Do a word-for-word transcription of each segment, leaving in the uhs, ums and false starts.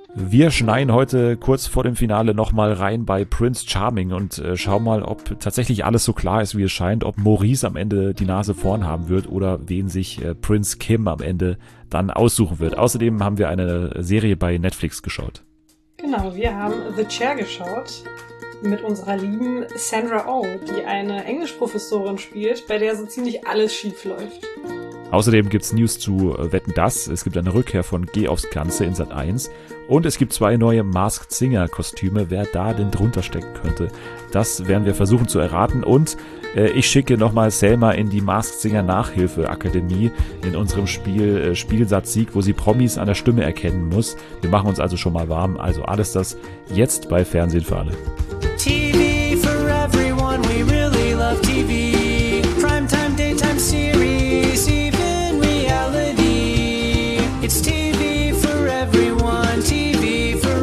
Wir schneien heute kurz vor dem Finale nochmal rein bei Prince Charming und äh, schauen mal, ob tatsächlich alles so klar ist, wie es scheint, ob Maurice am Ende die Nase vorn haben wird oder wen sich äh, Prince Kim am Ende dann aussuchen wird. Außerdem haben wir eine Serie bei Netflix geschaut. Genau, wir haben The Chair geschaut mit unserer lieben Sandra Oh, die eine Englischprofessorin spielt, bei der so ziemlich alles schief läuft. Außerdem gibt's News zu äh, Wetten, dass. Es gibt eine Rückkehr von Geh aufs Ganze in Sat eins. Und es gibt zwei neue Masked Singer Kostüme. Wer da denn drunter stecken könnte, das werden wir versuchen zu erraten. Und äh, ich schicke nochmal Selma in die Masked Singer Nachhilfe Akademie in unserem Spiel äh, Spielsatz Sieg, wo sie Promis an der Stimme erkennen muss. Wir machen uns also schon mal warm. Also alles das jetzt bei Fernsehen für alle. T V for everyone, we really love T V. Primetime, daytime series, even reality. It's T V for everyone, T V for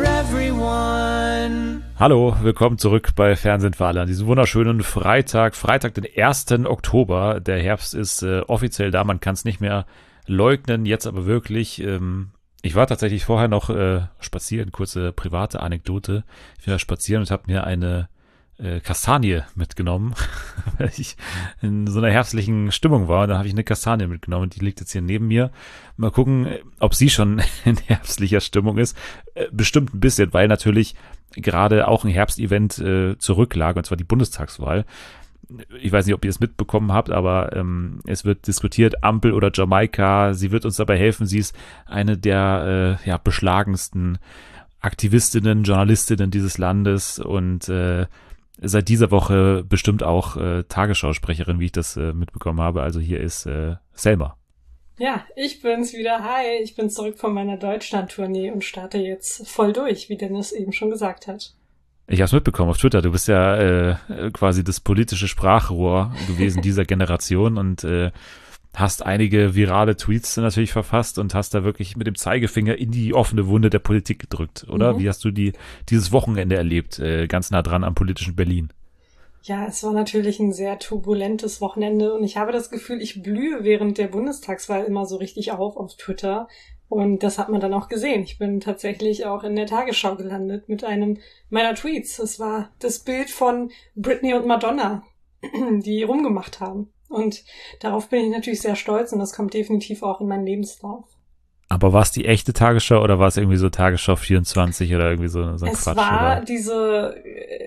everyone. Hallo, willkommen zurück bei Fernsehen für alle an diesem wunderschönen Freitag, Freitag, den ersten Oktober. Der Herbst ist äh, offiziell da, man kann es nicht mehr leugnen, jetzt aber wirklich. Ähm, ich war tatsächlich vorher noch äh, spazieren, kurze private Anekdote. Ich war spazieren und habe mir eine äh, Kastanie mitgenommen, weil ich in so einer herbstlichen Stimmung war. Und dann habe ich eine Kastanie mitgenommen, die liegt jetzt hier neben mir. Mal gucken, ob sie schon in herbstlicher Stimmung ist. Äh, bestimmt ein bisschen, weil natürlich gerade auch ein Herbstevent äh, zurücklag, und zwar die Bundestagswahl. Ich weiß nicht, ob ihr es mitbekommen habt, aber ähm, es wird diskutiert, Ampel oder Jamaika. Sie wird uns dabei helfen. Sie ist eine der äh, ja, beschlagensten Aktivistinnen, Journalistinnen dieses Landes und äh, seit dieser Woche bestimmt auch äh, Tagesschausprecherin, wie ich das äh, mitbekommen habe. Also hier ist äh, Selma. Ja, ich bin's wieder. Hi, ich bin zurück von meiner Deutschland-Tournee und starte jetzt voll durch, wie Dennis eben schon gesagt hat. Ich habe es mitbekommen auf Twitter. Du bist ja äh, quasi das politische Sprachrohr gewesen dieser Generation und äh, hast einige virale Tweets natürlich verfasst und hast da wirklich mit dem Zeigefinger in die offene Wunde der Politik gedrückt, oder? Mhm. Wie hast du die dieses Wochenende erlebt, äh, ganz nah dran am politischen Berlin? Ja, es war natürlich ein sehr turbulentes Wochenende und ich habe das Gefühl, ich blühe während der Bundestagswahl immer so richtig auf auf Twitter. Und das hat man dann auch gesehen. Ich bin tatsächlich auch in der Tagesschau gelandet mit einem meiner Tweets. Es war das Bild von Britney und Madonna, die rumgemacht haben. Und darauf bin ich natürlich sehr stolz und das kommt definitiv auch in meinen Lebenslauf. Aber war es die echte Tagesschau oder war es irgendwie so Tagesschau vierundzwanzig oder irgendwie so, so ein es Quatsch? Es war oder? diese,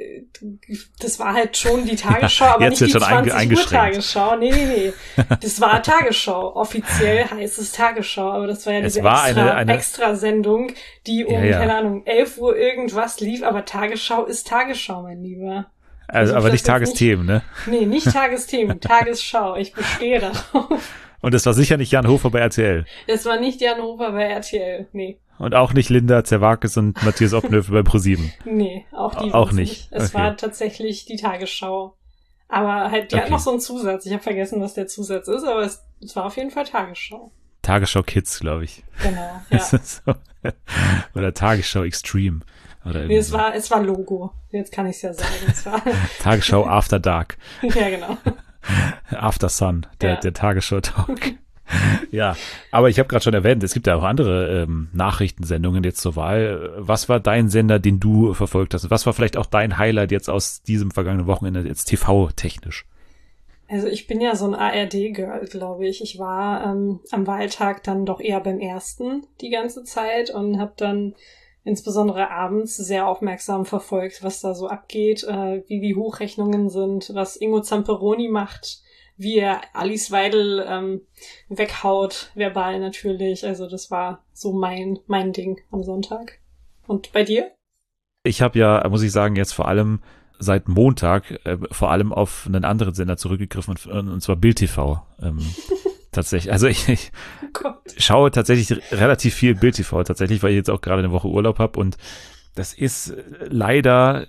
das war halt schon die Tagesschau, aber Jetzt nicht die schon zwanzig Uhr Tagesschau. Nee, nee, nee. Das war Tagesschau. Offiziell heißt es Tagesschau, aber das war ja diese war extra, eine, eine Extrasendung, die um, ja, ja. keine Ahnung, elf Uhr irgendwas lief, aber Tagesschau ist Tagesschau, mein Lieber. Also, aber nicht Tagesthemen, ne? Nee, nicht Tagesthemen, Tagesschau. Ich bestehe darauf. Und es war sicher nicht Jan Hofer bei R T L. Es war nicht Jan Hofer bei R T L, nee. Und auch nicht Linda Zerwakis und Matthias Oppenhövel bei ProSieben. Nee, auch die auch nicht. nicht. Es okay. war tatsächlich die Tagesschau. Aber halt, die okay. hat noch so einen Zusatz. Ich habe vergessen, was der Zusatz ist, aber es, es war auf jeden Fall Tagesschau. Tagesschau Kids, glaube ich. Genau, ja. so. Oder Tagesschau Extreme. Oder nee, es war, es war Logo. Jetzt kann ich es ja sagen. Es war Tagesschau After Dark. Ja, genau. After Sun, der, ja. der Tagesschau-Talk. Ja, aber ich habe gerade schon erwähnt, es gibt ja auch andere ähm, Nachrichtensendungen jetzt zur Wahl. Was war dein Sender, den du verfolgt hast? Was war vielleicht auch dein Highlight jetzt aus diesem vergangenen Wochenende, jetzt T V-technisch? Also ich bin ja so ein A R D-Girl, glaube ich. Ich war ähm, am Wahltag dann doch eher beim ersten die ganze Zeit und habe dann insbesondere abends sehr aufmerksam verfolgt, was da so abgeht, äh, wie die Hochrechnungen sind, was Ingo Zamperoni macht, wie er Alice Weidel ähm, weghaut, verbal natürlich. Also das war so mein mein Ding am Sonntag. Und bei dir? Ich habe ja, muss ich sagen, jetzt vor allem seit Montag äh, vor allem auf einen anderen Sender zurückgegriffen, und, und zwar Bild T V. Ähm, tatsächlich. Also ich, ich oh schaue tatsächlich relativ viel Bild T V, tatsächlich, weil ich jetzt auch gerade eine Woche Urlaub habe und das ist leider,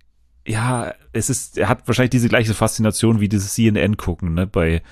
ja, es ist, er hat wahrscheinlich diese gleiche Faszination wie dieses C N N gucken, ne, bei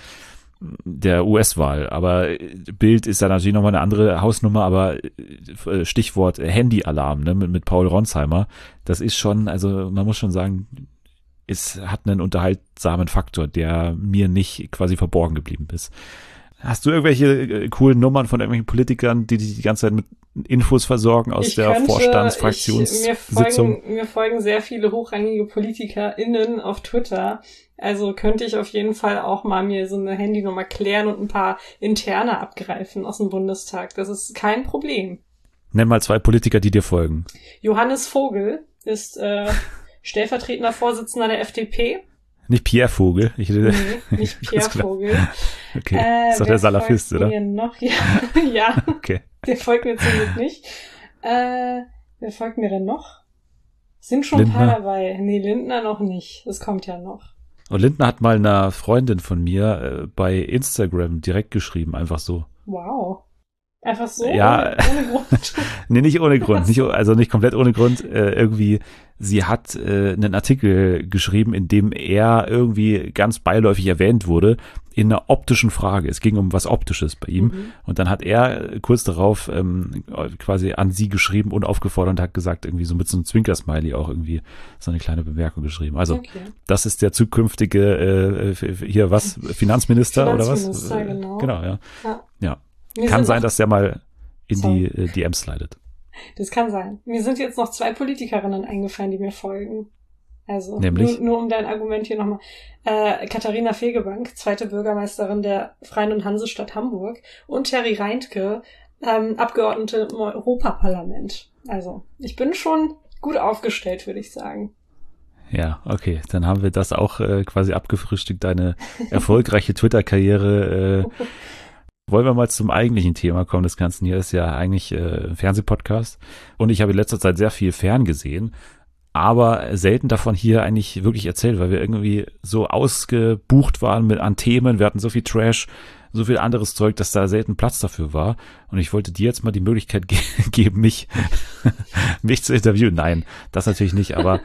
der U S-Wahl, aber Bild ist da natürlich nochmal eine andere Hausnummer, aber Stichwort Handy-Alarm, ne, mit, mit Paul Ronsheimer, das ist schon, also man muss schon sagen, es hat einen unterhaltsamen Faktor, der mir nicht quasi verborgen geblieben ist. Hast du irgendwelche äh, coolen Nummern von irgendwelchen Politikern, die dich die ganze Zeit mit Infos versorgen aus ich der könnte, Vorstandsfraktionssitzung? Ich, mir, folgen, mir folgen sehr viele hochrangige PolitikerInnen auf Twitter. Also könnte ich auf jeden Fall auch mal mir so eine Handynummer klären und ein paar interne abgreifen aus dem Bundestag. Das ist kein Problem. Nenn mal zwei Politiker, die dir folgen. Johannes Vogel ist äh, stellvertretender Vorsitzender der F D P. Nicht Pierre Vogel. Ich, nee, nicht Pierre Vogel. Okay, äh, ist doch der Salafist, oder? Mir noch? Ja, ja. Okay. Der folgt mir zum Glück nicht. Äh, wer folgt mir denn noch? Sind schon Lindner. ein paar dabei. Nee, Lindner noch nicht. Das kommt ja noch. Und Lindner hat mal einer Freundin von mir äh, bei Instagram direkt geschrieben, einfach so. Wow. Einfach so? Ja. Ohne, ohne Grund? Nee, nicht ohne Grund. Nicht, also nicht komplett ohne Grund. Äh, irgendwie, sie hat äh, einen Artikel geschrieben, in dem er irgendwie ganz beiläufig erwähnt wurde in einer optischen Frage. Es ging um was Optisches bei ihm. Mhm. Und dann hat er kurz darauf ähm, quasi an sie geschrieben und aufgefordert und hat gesagt, irgendwie so mit so einem Zwinker-Smiley auch irgendwie so eine kleine Bemerkung geschrieben. Also okay. Das ist der zukünftige, äh, hier was, Finanzminister, Finanzminister oder was? Finanzminister, genau. Genau, ja. Ja. ja. Kann sein, dass der mal in Sorry. die äh, D Ms slidet. Das kann sein. Mir sind jetzt noch zwei Politikerinnen eingefallen, die mir folgen. Also, Nämlich? Nur, nur um dein Argument hier nochmal. Äh, Katharina Fegebank, zweite Bürgermeisterin der Freien und Hansestadt Hamburg, und Terry Reintke, ähm, Abgeordnete im Europaparlament. Also, ich bin schon gut aufgestellt, würde ich sagen. Ja, okay, dann haben wir das auch äh, quasi abgefrühstückt, deine erfolgreiche Twitter-Karriere. Äh, Wollen wir mal zum eigentlichen Thema kommen des Ganzen. Hier ist ja eigentlich äh, ein Fernsehpodcast und ich habe in letzter Zeit sehr viel ferngesehen, aber selten davon hier eigentlich wirklich erzählt, weil wir irgendwie so ausgebucht waren mit an Themen. Wir hatten so viel Trash, so viel anderes Zeug, dass da selten Platz dafür war. Und ich wollte dir jetzt mal die Möglichkeit ge- geben, mich, mich zu interviewen. Nein, das natürlich nicht, aber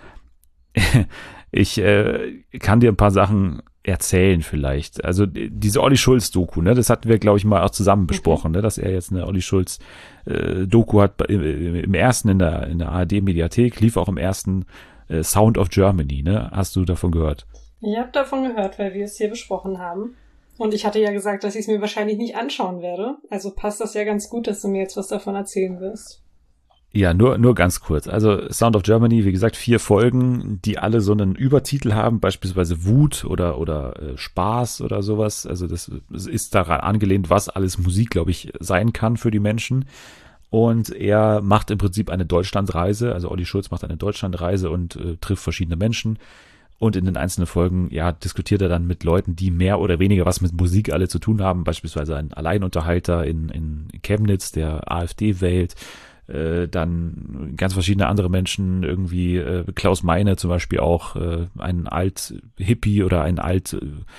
ich äh, kann dir ein paar Sachen erzählen vielleicht. Also diese Olli Schulz-Doku, ne, das hatten wir, glaube ich, mal auch zusammen besprochen, ne, dass er jetzt eine Olli Schulz-Doku äh, hat im, im ersten in der, in der A R D-Mediathek, lief auch im ersten äh, Sound of Germany, ne? Hast du davon gehört? Ich habe davon gehört, weil wir es hier besprochen haben. Und ich hatte ja gesagt, dass ich es mir wahrscheinlich nicht anschauen werde. Also passt das ja ganz gut, dass du mir jetzt was davon erzählen wirst. Ja, nur nur ganz kurz. Also Sound of Germany, wie gesagt, vier Folgen, die alle so einen Übertitel haben, beispielsweise Wut oder oder äh, Spaß oder sowas. Also das ist daran angelehnt, was alles Musik, glaube ich, sein kann für die Menschen. Und er macht im Prinzip eine Deutschlandreise. Also Olli Schulz macht eine Deutschlandreise und äh, trifft verschiedene Menschen. Und in den einzelnen Folgen, ja, diskutiert er dann mit Leuten, die mehr oder weniger was mit Musik alle zu tun haben. Beispielsweise ein Alleinunterhalter in in Chemnitz, der AfD wählt. Äh, dann ganz verschiedene andere Menschen, irgendwie äh, Klaus Meine zum Beispiel auch, äh, ein Alt-Hippie oder ein Alt,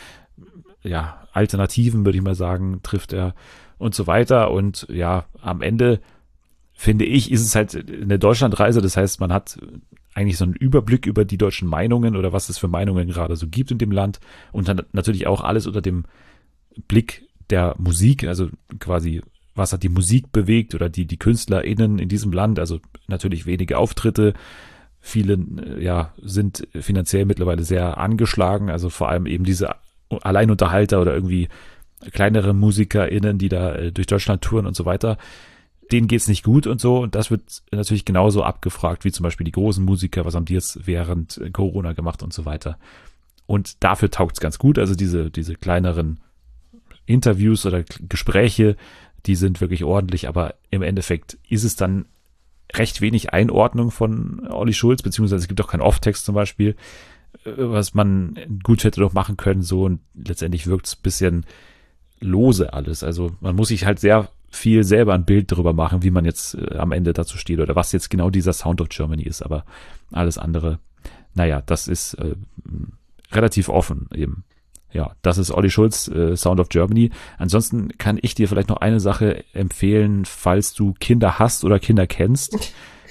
äh, ja, Alternativen, würde ich mal sagen, trifft er und so weiter. Und ja, am Ende, finde ich, ist es halt eine Deutschlandreise. Das heißt, man hat eigentlich so einen Überblick über die deutschen Meinungen oder was es für Meinungen gerade so gibt in dem Land. Und dann natürlich auch alles unter dem Blick der Musik, also quasi was hat die Musik bewegt oder die die KünstlerInnen in diesem Land, also natürlich wenige Auftritte, viele ja sind finanziell mittlerweile sehr angeschlagen, also vor allem eben diese Alleinunterhalter oder irgendwie kleinere MusikerInnen, die da durch Deutschland touren und so weiter, denen geht's nicht gut und so, und das wird natürlich genauso abgefragt wie zum Beispiel die großen Musiker, was haben die jetzt während Corona gemacht und so weiter. Und dafür taugt's ganz gut, also diese diese kleineren Interviews oder Gespräche, die sind wirklich ordentlich, aber im Endeffekt ist es dann recht wenig Einordnung von Olli Schulz, beziehungsweise es gibt auch keinen Off-Text zum Beispiel, was man gut hätte doch machen können, so, und letztendlich wirkt es ein bisschen lose alles. Also man muss sich halt sehr viel selber ein Bild darüber machen, wie man jetzt äh, am Ende dazu steht oder was jetzt genau dieser Sound of Germany ist, aber alles andere, naja, das ist äh, relativ offen eben. Ja, das ist Olli Schulz, äh, Sound of Germany. Ansonsten kann ich dir vielleicht noch eine Sache empfehlen, falls du Kinder hast oder Kinder kennst.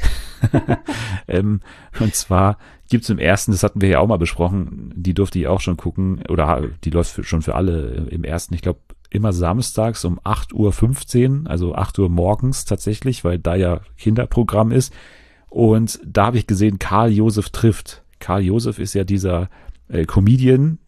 ähm, und zwar gibt's im ersten, das hatten wir ja auch mal besprochen, die durfte ich auch schon gucken, oder die läuft für, schon für alle im ersten, ich glaube, immer samstags um acht Uhr fünfzehn, also acht Uhr morgens tatsächlich, weil da ja Kinderprogramm ist. Und da habe ich gesehen, Karl Josef trifft. Karl Josef ist ja dieser äh, Comedian,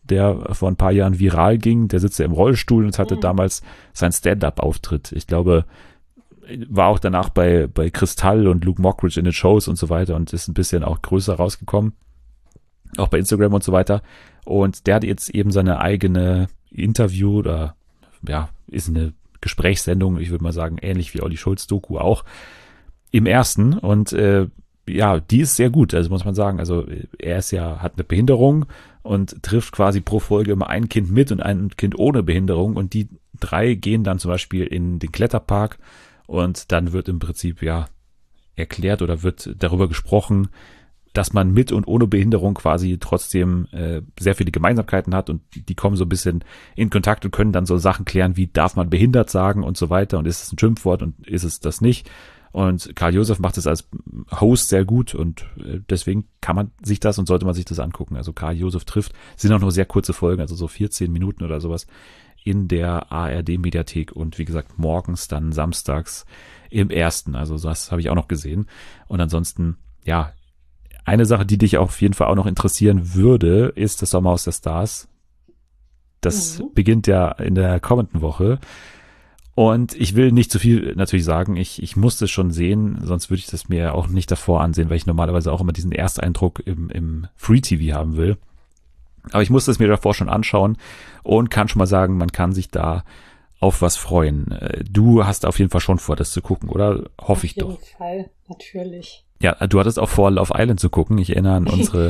der vor ein paar Jahren viral ging. Der sitzt ja im Rollstuhl und hatte Mhm. damals seinen Stand-up-Auftritt. Ich glaube, war auch danach bei, bei Kristall und Luke Mockridge in den Shows und so weiter und ist ein bisschen auch größer rausgekommen. Auch bei Instagram und so weiter. Und der hat jetzt eben seine eigene Interview oder, ja, ist eine Gesprächssendung, ich würde mal sagen, ähnlich wie Olli Schulz-Doku auch, im ersten. Und äh, ja, die ist sehr gut, also muss man sagen. Also er ist ja, hat eine Behinderung und trifft quasi pro Folge immer ein Kind mit und ein Kind ohne Behinderung. Und die drei gehen dann zum Beispiel in den Kletterpark und dann wird im Prinzip ja erklärt oder wird darüber gesprochen, dass man mit und ohne Behinderung quasi trotzdem äh, sehr viele Gemeinsamkeiten hat und die kommen so ein bisschen in Kontakt und können dann so Sachen klären, wie darf man behindert sagen und so weiter und ist es ein Schimpfwort und ist es das nicht. Und Karl Josef macht es als Host sehr gut und äh, deswegen kann man sich das und sollte man sich das angucken. Also Karl Josef trifft, sind auch nur sehr kurze Folgen, also so vierzehn Minuten oder sowas in der A R D-Mediathek und wie gesagt morgens dann samstags im ersten. Also das habe ich auch noch gesehen. Und ansonsten, ja, eine Sache, die dich auf jeden Fall auch noch interessieren würde, ist das Sommerhaus der Stars. Das mhm. beginnt ja in der kommenden Woche. Und ich will nicht zu viel natürlich sagen. Ich, ich muss es schon sehen, sonst würde ich das mir auch nicht davor ansehen, weil ich normalerweise auch immer diesen Ersteindruck im, im Free-T V haben will. Aber ich muss es mir davor schon anschauen und kann schon mal sagen, man kann sich da auf was freuen. Du hast auf jeden Fall schon vor, das zu gucken, oder? Hoffe ich doch. Auf jeden Fall, natürlich. Ja, du hattest auch vor, Love Island zu gucken. Ich erinnere an unsere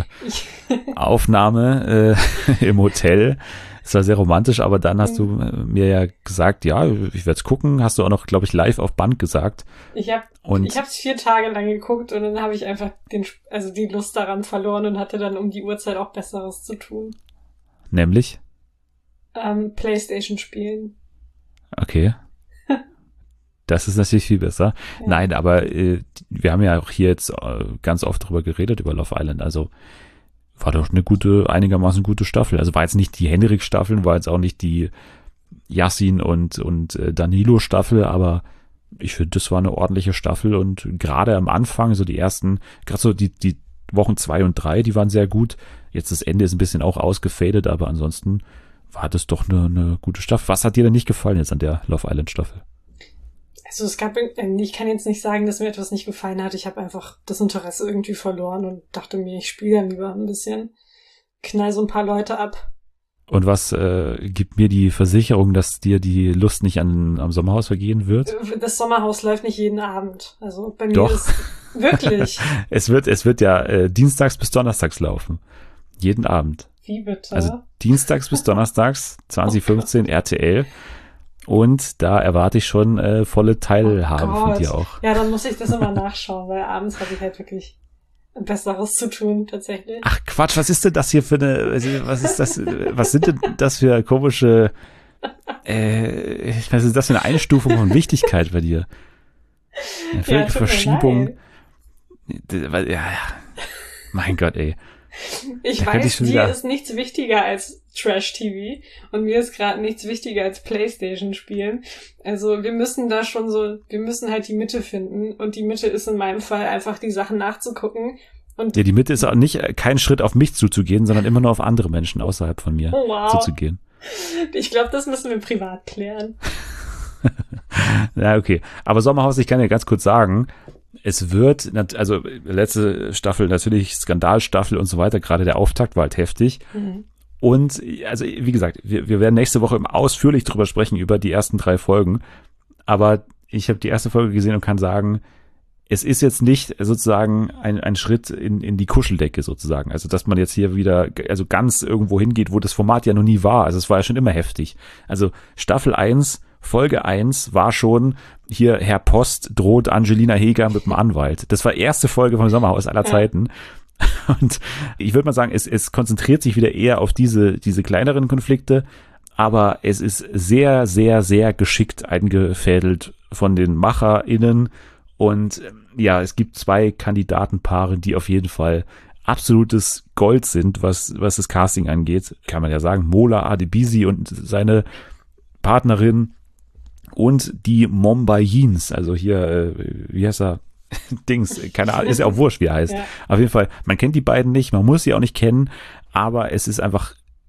Aufnahme äh, im Hotel. Es war sehr romantisch, aber dann hast du äh, mir ja gesagt, ja, ich werde es gucken. Hast du auch noch, glaube ich, live auf Band gesagt. Ich habe ich habe es vier Tage lang geguckt und dann habe ich einfach den, also die Lust daran verloren und hatte dann um die Uhrzeit auch Besseres zu tun. Nämlich? Ähm, PlayStation spielen. Okay. Das ist natürlich viel besser. Ja. Nein, aber äh, wir haben ja auch hier jetzt äh, ganz oft drüber geredet, über Love Island. Also war doch eine gute, einigermaßen gute Staffel. Also war jetzt nicht die Henrik-Staffel, war jetzt auch nicht die Yassin und, und äh, Danilo-Staffel, aber ich finde, das war eine ordentliche Staffel und gerade am Anfang, so die ersten, gerade so die, die Wochen zwei und drei, die waren sehr gut. Jetzt das Ende ist ein bisschen auch ausgefadet, aber ansonsten war das doch eine, eine gute Staffel. Was hat dir denn nicht gefallen jetzt an der Love Island-Staffel? Also es gab, ich kann jetzt nicht sagen, dass mir etwas nicht gefallen hat. Ich habe einfach das Interesse irgendwie verloren und dachte mir, ich spiele dann lieber ein bisschen, knall so ein paar Leute ab. Und was äh, gibt mir die Versicherung, dass dir die Lust nicht an, am Sommerhaus vergehen wird? Das Sommerhaus läuft nicht jeden Abend. Also bei mir Doch. ist wirklich. es wird, es wird ja äh, dienstags bis donnerstags laufen. Jeden Abend. Wie bitte? Also dienstags bis donnerstags, zwanzig fünfzehn oh R T L. Und da erwarte ich schon äh, volle Teilhabe oh von dir auch. Ja, dann muss ich das immer nachschauen, weil abends habe ich halt wirklich Besseres zu tun, tatsächlich. Ach Quatsch, was ist denn das hier für eine, was ist das, was sind denn das für komische, äh, was ist das für eine Einstufung von Wichtigkeit bei dir? Eine völlige Ja, Verschiebung. Ja, ja, mein Gott, ey. Ich da weiß, ich dir wieder... ist nichts wichtiger als Trash-T V und mir ist gerade nichts wichtiger als Playstation spielen. Also wir müssen da schon so, wir müssen halt die Mitte finden und die Mitte ist in meinem Fall einfach die Sachen nachzugucken. Und ja, die Mitte ist auch nicht kein Schritt auf mich zuzugehen, sondern immer nur auf andere Menschen außerhalb von mir oh, wow. zuzugehen. Ich glaube, das müssen wir privat klären. Ja, okay. Aber Sommerhaus, ich kann dir ganz kurz sagen, es wird, also letzte Staffel natürlich Skandalstaffel und so weiter, gerade der Auftakt war halt heftig. Mhm. Und also wie gesagt, wir, wir werden nächste Woche ausführlich drüber sprechen, über die ersten drei Folgen. Aber ich habe die erste Folge gesehen und kann sagen, es ist jetzt nicht sozusagen ein, ein Schritt in, in die Kuscheldecke sozusagen. Also dass man jetzt hier wieder also ganz irgendwo hingeht, wo das Format ja noch nie war. Also es war ja schon immer heftig. Also Staffel eins, Folge eins war schon, hier Herr Post droht Angelina Heger mit dem Anwalt. Das war erste Folge vom Sommerhaus aller Zeiten. Und ich würde mal sagen, es, es konzentriert sich wieder eher auf diese, diese kleineren Konflikte, aber es ist sehr, sehr, sehr geschickt eingefädelt von den MacherInnen. Und ja, es gibt zwei Kandidatenpaare, die auf jeden Fall absolutes Gold sind, was, was das Casting angeht. Kann man ja sagen, Mola Adebisi und seine Partnerin und die Mombayins, also hier, äh, wie heißt er? Dings, keine Ahnung, ist ja auch wurscht, wie er heißt. Ja. Auf jeden Fall, man kennt die beiden nicht, man muss sie auch nicht kennen, aber es ist einfach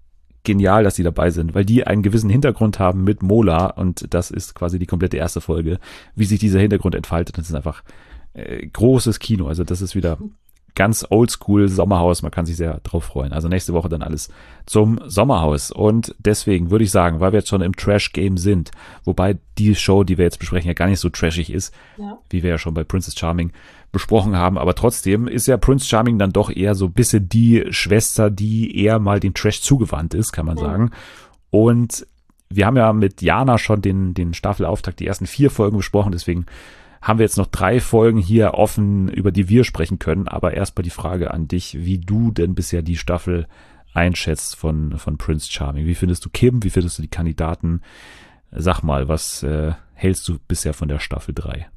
genial, dass die dabei sind, weil die einen gewissen Hintergrund haben mit Mola und das ist quasi die komplette erste Folge, wie sich dieser Hintergrund entfaltet. Das ist einfach äh, großes Kino. Also das ist wieder ganz oldschool Sommerhaus. Man kann sich sehr drauf freuen. Also nächste Woche dann alles zum Sommerhaus. Und deswegen würde ich sagen, weil wir jetzt schon im Trash-Game sind, wobei die Show, die wir jetzt besprechen, ja gar nicht so trashig ist, ja. wie wir ja schon bei Princess Charming besprochen haben. Aber trotzdem ist ja Prince Charming dann doch eher so ein bisschen die Schwester, die eher mal dem Trash zugewandt ist, kann man ja. sagen. Und wir haben ja mit Jana schon den, den Staffelauftakt, die ersten vier Folgen besprochen. Deswegen haben wir jetzt noch drei Folgen hier offen, über die wir sprechen können. Aber erstmal die Frage an dich, wie du denn bisher die Staffel einschätzt von, von Prince Charming. Wie findest du Kim? Wie findest du die Kandidaten? Sag mal, was äh, hältst du bisher von der Staffel drei?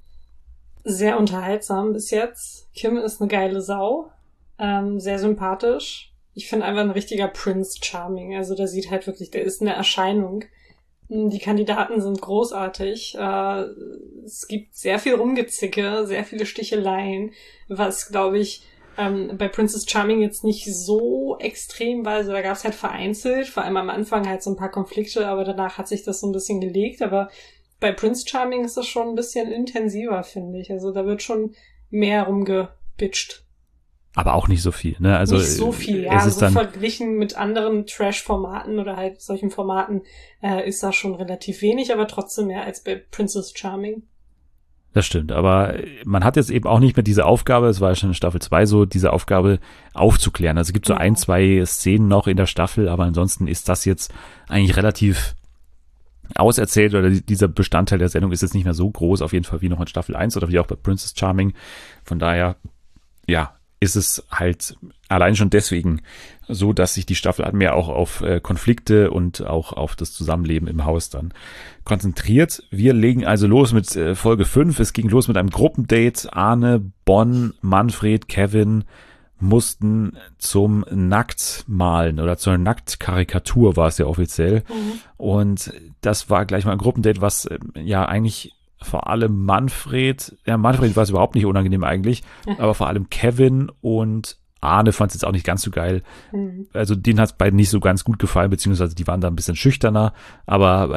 Sehr unterhaltsam bis jetzt. Kim ist eine geile Sau. Ähm, sehr sympathisch. Ich finde einfach ein richtiger Prince Charming. Also der sieht halt wirklich, der ist eine Erscheinung. Die Kandidaten sind großartig. Äh, es gibt sehr viel Rumgezicke, sehr viele Sticheleien, was, glaube ich, ähm, bei Princess Charming jetzt nicht so extrem war. Also da gab es halt vereinzelt, vor allem am Anfang halt so ein paar Konflikte, aber danach hat sich das so ein bisschen gelegt. Aber bei Prince Charming ist das schon ein bisschen intensiver, finde ich. Also da wird schon mehr rumgebitscht. Aber auch nicht so viel, ne? Also nicht so viel, ja. Es ist also dann verglichen mit anderen Trash-Formaten oder halt solchen Formaten äh, ist das schon relativ wenig, aber trotzdem mehr als bei Princess Charming. Das stimmt, aber man hat jetzt eben auch nicht mehr diese Aufgabe, es war ja schon in Staffel zwei so, diese Aufgabe aufzuklären. Also es gibt so ja. ein, zwei Szenen noch in der Staffel, aber ansonsten ist das jetzt eigentlich relativ auserzählt oder dieser Bestandteil der Sendung ist jetzt nicht mehr so groß, auf jeden Fall wie noch in Staffel eins oder wie auch bei Princess Charming. Von daher, ja, ist es halt allein schon deswegen so, dass sich die Staffel mehr auch auf äh, Konflikte und auch auf das Zusammenleben im Haus dann konzentriert. Wir legen also los mit äh, Folge fünf. Es ging los mit einem Gruppendate. Arne, Bonn, Manfred, Kevin mussten zum Nacktmalen oder zur Nacktkarikatur war es ja offiziell. Mhm. Und das war gleich mal ein Gruppendate, was äh, ja eigentlich vor allem Manfred, ja Manfred war es überhaupt nicht unangenehm eigentlich, ja. aber vor allem Kevin und Arne fand es jetzt auch nicht ganz so geil. Mhm. Also denen hat es beiden nicht so ganz gut gefallen, beziehungsweise die waren da ein bisschen schüchterner, aber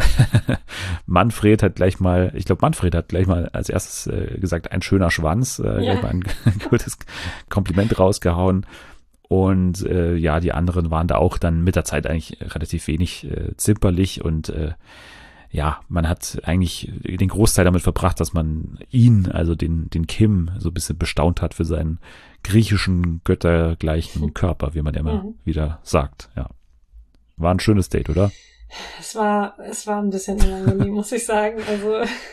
Manfred hat gleich mal, ich glaube Manfred hat gleich mal als erstes äh, gesagt, ein schöner Schwanz, äh, ja. gleich mal ein gutes Kompliment rausgehauen. Und äh, ja, die anderen waren da auch dann mit der Zeit eigentlich relativ wenig äh, zimperlich und äh, ja, man hat eigentlich den Großteil damit verbracht, dass man ihn, also den, den Kim, so ein bisschen bestaunt hat für seinen griechischen, göttergleichen Körper, wie man ja immer mhm. wieder sagt, ja. War ein schönes Date, oder? Es war, es war ein bisschen unangenehm, muss ich sagen. Also,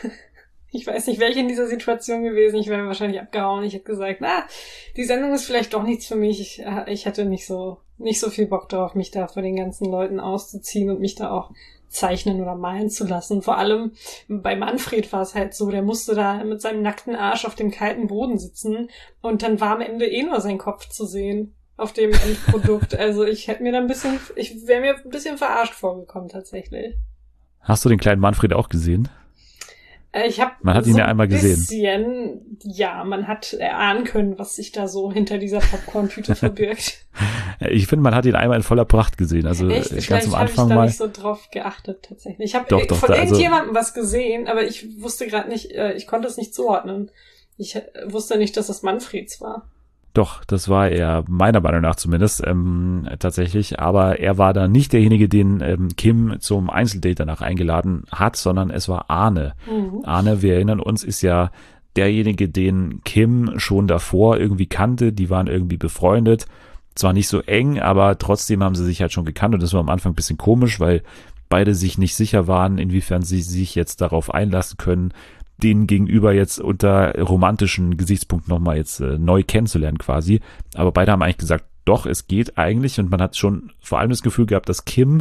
ich weiß nicht, welche in dieser Situation gewesen. Ich wäre wahrscheinlich abgehauen. Ich hätte gesagt, na, die Sendung ist vielleicht doch nichts für mich. Ich, ich hatte nicht so, nicht so viel Bock drauf, mich da vor den ganzen Leuten auszuziehen und mich da auch zeichnen oder malen zu lassen. Vor allem bei Manfred war es halt so, der musste da mit seinem nackten Arsch auf dem kalten Boden sitzen und dann war am Ende eh nur sein Kopf zu sehen auf dem Endprodukt. Also ich hätte mir da ein bisschen, ich wäre mir ein bisschen verarscht vorgekommen tatsächlich. Hast du den kleinen Manfred auch gesehen? Ich hab man hat so ihn ja einmal gesehen. Bisschen, ja, man hat erahnen können, was sich da so hinter dieser Popcorn-Tüte verbirgt. Ich finde, man hat ihn einmal in voller Pracht gesehen. Also echt? ganz Vielleicht am Anfang ich da mal. nicht so drauf geachtet tatsächlich. Ich habe doch, doch, von da, irgendjemandem also, was gesehen, aber ich wusste gerade nicht, ich konnte es nicht zuordnen. Ich wusste nicht, dass es Manfreds war. Doch, das war er, meiner Meinung nach zumindest, ähm, tatsächlich. Aber er war da nicht derjenige, den ähm, Kim zum Einzeldate danach eingeladen hat, sondern es war Arne. Mhm. Arne, wir erinnern uns, ist ja derjenige, den Kim schon davor irgendwie kannte. Die waren irgendwie befreundet. Zwar nicht so eng, aber trotzdem haben sie sich halt schon gekannt. Und das war am Anfang ein bisschen komisch, weil beide sich nicht sicher waren, inwiefern sie sich jetzt darauf einlassen können, den Gegenüber jetzt unter romantischen Gesichtspunkten nochmal jetzt äh, neu kennenzulernen quasi. Aber beide haben eigentlich gesagt, doch, es geht eigentlich. Und man hat schon vor allem das Gefühl gehabt, dass Kim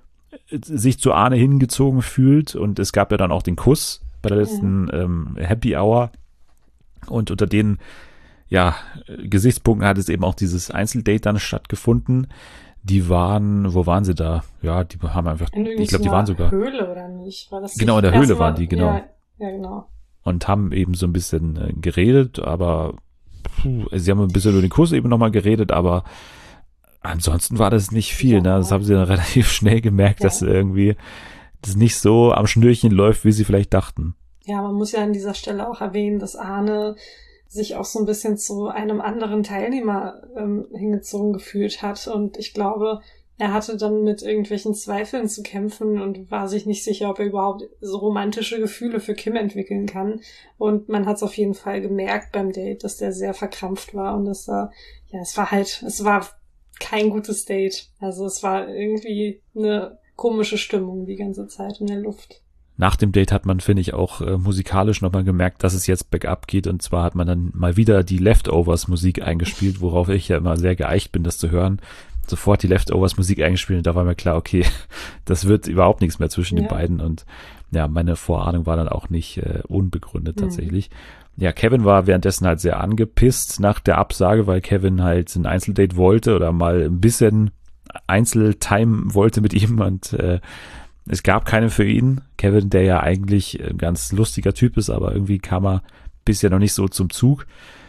sich zu Arne hingezogen fühlt. Und es gab ja dann auch den Kuss bei der letzten ähm, Happy Hour. Und unter den ja, Gesichtspunkten hat es eben auch dieses Einzeldate dann stattgefunden. Die waren, wo waren sie da? Ja, die haben einfach, ich glaube, die waren sogar. In der Höhle oder nicht? War das genau, in der Höhle waren die, genau. Ja. Ja, genau. Und haben eben so ein bisschen äh, geredet, aber puh, sie haben ein bisschen über den Kurs eben nochmal geredet, aber ansonsten war das nicht viel, Ja. ne? Das haben sie dann relativ schnell gemerkt, Ja. dass irgendwie das nicht so am Schnürchen läuft, wie sie vielleicht dachten. Ja, man muss ja an dieser Stelle auch erwähnen, dass Arne sich auch so ein bisschen zu einem anderen Teilnehmer ähm, hingezogen gefühlt hat. Und ich glaube, er hatte dann mit irgendwelchen Zweifeln zu kämpfen und war sich nicht sicher, ob er überhaupt so romantische Gefühle für Kim entwickeln kann. Und man hat es auf jeden Fall gemerkt beim Date, dass der sehr verkrampft war und dass er, ja, es war halt, es war kein gutes Date. Also es war irgendwie eine komische Stimmung die ganze Zeit in der Luft. Nach dem Date hat man, finde ich, auch äh, musikalisch nochmal gemerkt, dass es jetzt bergab geht. Und zwar hat man dann mal wieder die Leftovers-Musik eingespielt, worauf ich ja immer sehr geeicht bin, das zu hören. Sofort die Leftovers-Musik eingespielt und da war mir klar, okay, das wird überhaupt nichts mehr zwischen Ja. den beiden. Und ja, meine Vorahnung war dann auch nicht äh, unbegründet Mhm. tatsächlich. Ja, Kevin war währenddessen halt sehr angepisst nach der Absage, weil Kevin halt ein Einzeldate wollte oder mal ein bisschen Einzeltime wollte mit ihm und äh, es gab keine für ihn. Kevin, der ja eigentlich ein ganz lustiger Typ ist, aber irgendwie kam er bisher noch nicht so zum Zug.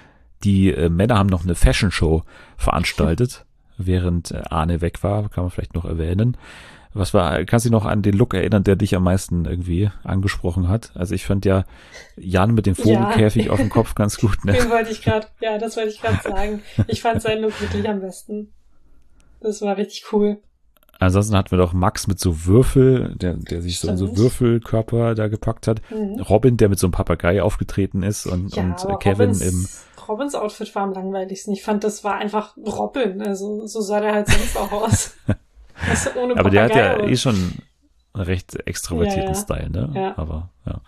Die äh, Männer haben noch eine Fashion-Show veranstaltet, während äh, Arne weg war, kann man vielleicht noch erwähnen. Was war, kannst du dich noch an den Look erinnern, der dich am meisten irgendwie angesprochen hat? Also ich fand ja Jan mit dem Vogelkäfig auf dem Kopf ganz gut, ne? Den wollte ich gerade, ja, das wollte ich gerade sagen. Ich fand seinen Look wirklich am besten. Das war richtig cool. Ansonsten hatten wir doch Max mit so Würfel, der, der sich so in so Stimmt. Würfelkörper da gepackt hat. Mhm. Robin, der mit so einem Papagei aufgetreten ist und, Ja, und aber Kevin Robins, im, Robins Outfit war am langweiligsten. Ich fand, das war einfach Robin. Also so sah der halt sonst auch aus. Also ohne aber der hat ja Papagei, eh schon einen recht extrovertierten Ja, ja. Style, ne? Ja. Aber, ja.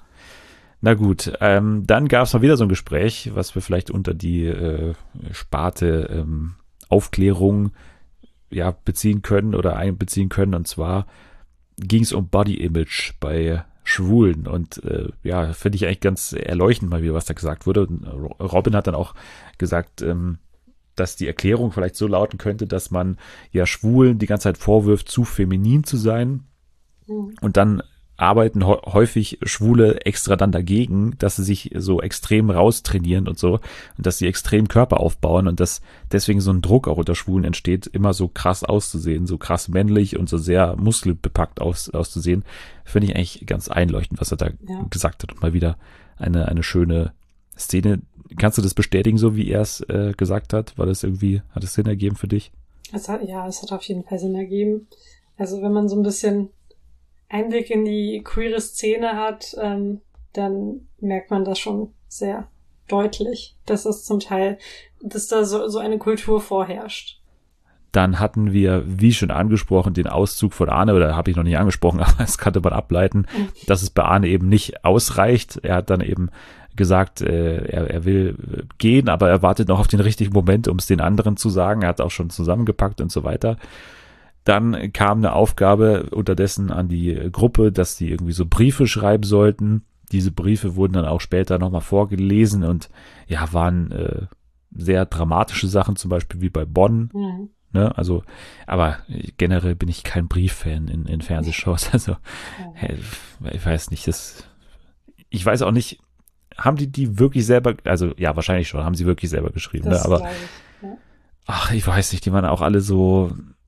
Na gut, ähm, dann gab es mal wieder so ein Gespräch, was wir vielleicht unter die äh, Sparte ähm, Aufklärung ja, beziehen können oder einbeziehen können. Und zwar ging es um Body Image bei Schwulen. Und äh, ja, finde ich eigentlich ganz erleuchtend mal wieder, was da gesagt wurde. Und Robin hat dann auch gesagt, ähm, dass die Erklärung vielleicht so lauten könnte, dass man ja Schwulen die ganze Zeit vorwirft, zu feminin zu sein. Mhm. Und dann arbeiten häufig Schwule extra dann dagegen, dass sie sich so extrem raustrainieren und so und dass sie extrem Körper aufbauen und dass deswegen so ein Druck auch unter Schwulen entsteht, immer so krass auszusehen, so krass männlich und so sehr muskelbepackt aus, auszusehen. Finde ich eigentlich ganz einleuchtend, was er da Ja. gesagt hat und mal wieder eine, eine schöne Szene. Kannst du das bestätigen, so wie er es äh, gesagt hat? War das irgendwie, hat es Sinn ergeben für dich? Es hat, ja, es hat auf jeden Fall Sinn ergeben. Also wenn man so ein bisschen Einblick in die queere Szene hat, ähm, dann merkt man das schon sehr deutlich, dass es zum Teil, dass da so, so eine Kultur vorherrscht. Dann hatten wir, wie schon angesprochen, den Auszug von Arne, oder habe ich noch nicht angesprochen, aber das konnte man ableiten, dass es bei Arne eben nicht ausreicht. Er hat dann eben gesagt, äh, er, er will gehen, aber er wartet noch auf den richtigen Moment, um es den anderen zu sagen. Er hat auch schon zusammengepackt und so weiter. Dann kam eine Aufgabe unterdessen an die Gruppe, dass die irgendwie so Briefe schreiben sollten. Diese Briefe wurden dann auch später nochmal vorgelesen und ja, waren äh, sehr dramatische Sachen, zum Beispiel wie bei Bonn. Mhm. Ne? Also, aber generell bin ich kein Brieffan in, in Fernsehshows. Also, hey, ich weiß nicht, das, ich weiß auch nicht, haben die die wirklich selber, also ja, wahrscheinlich schon, haben sie wirklich selber geschrieben, Das ne? Aber glaube ich, ja. ach, ich weiß nicht, die waren auch alle so,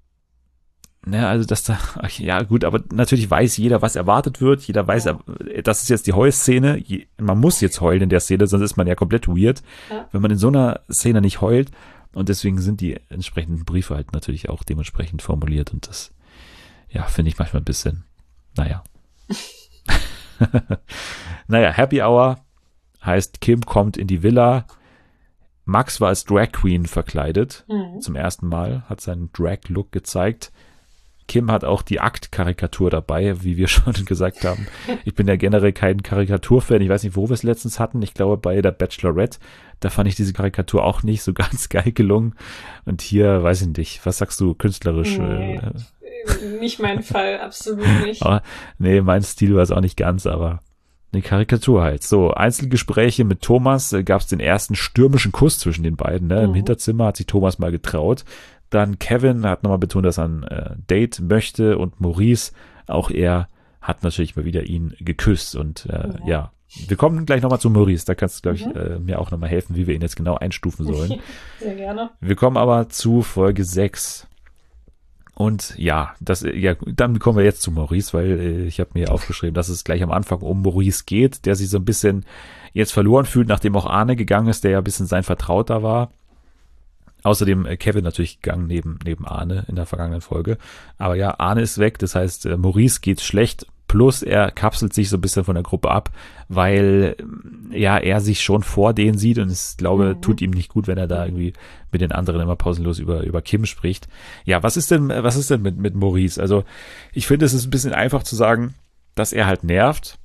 ne, also dass da, ach, ja gut, aber natürlich weiß jeder, was erwartet wird, jeder weiß, Ja. das ist jetzt die Heulszene, Je- man muss jetzt heulen in der Szene, sonst ist man ja komplett weird, Ja. wenn man in so einer Szene nicht heult, und deswegen sind die entsprechenden Briefe halt natürlich auch dementsprechend formuliert und das, ja, finde ich manchmal ein bisschen, naja. Naja, Happy Hour heißt, Kim kommt in die Villa, Max war als Drag Queen verkleidet, Mhm. zum ersten Mal, hat seinen Drag-Look gezeigt. Kim hat auch die Akt-Karikatur dabei, wie wir schon gesagt haben. Ich bin ja generell kein Karikaturfan. Ich weiß nicht, wo wir es letztens hatten. Ich glaube, bei der Bachelorette, da fand ich diese Karikatur auch nicht so ganz geil gelungen. Und hier, weiß ich nicht, was sagst du künstlerisch? Nee. Äh, Nicht mein Fall, absolut nicht. aber, nee, mein Stil war es auch nicht ganz, aber eine Karikatur halt. So, Einzelgespräche mit Thomas, äh, gab es den ersten stürmischen Kuss zwischen den beiden. Ne? Im Mhm. Hinterzimmer hat sich Thomas mal getraut. Dann Kevin hat nochmal betont, dass er ein äh, Date möchte und Maurice, auch er, hat natürlich mal wieder ihn geküsst. Und äh, Ja. ja, wir kommen gleich nochmal zu Maurice. Da kannst du, glaube ich, Mhm. äh, mir auch nochmal helfen, wie wir ihn jetzt genau einstufen sollen. Sehr gerne. Wir kommen aber zu Folge sechs. Und ja, das, ja, dann kommen wir jetzt zu Maurice, weil äh, ich habe mir aufgeschrieben, dass es gleich am Anfang um Maurice geht, der sich so ein bisschen jetzt verloren fühlt, nachdem auch Arne gegangen ist, der ja ein bisschen sein Vertrauter war. Außerdem äh, Kevin natürlich gegangen neben, neben Arne in der vergangenen Folge. Aber ja, Arne ist weg, das heißt, äh, Maurice geht schlecht, plus er kapselt sich so ein bisschen von der Gruppe ab, weil äh, ja, er sich schon vor denen sieht und ich glaube, mhm. tut ihm nicht gut, wenn er da irgendwie mit den anderen immer pausenlos über, über Kim spricht. Ja, was ist denn, was ist denn mit, mit Maurice? Also, ich finde, es ist ein bisschen einfach zu sagen, dass er halt nervt,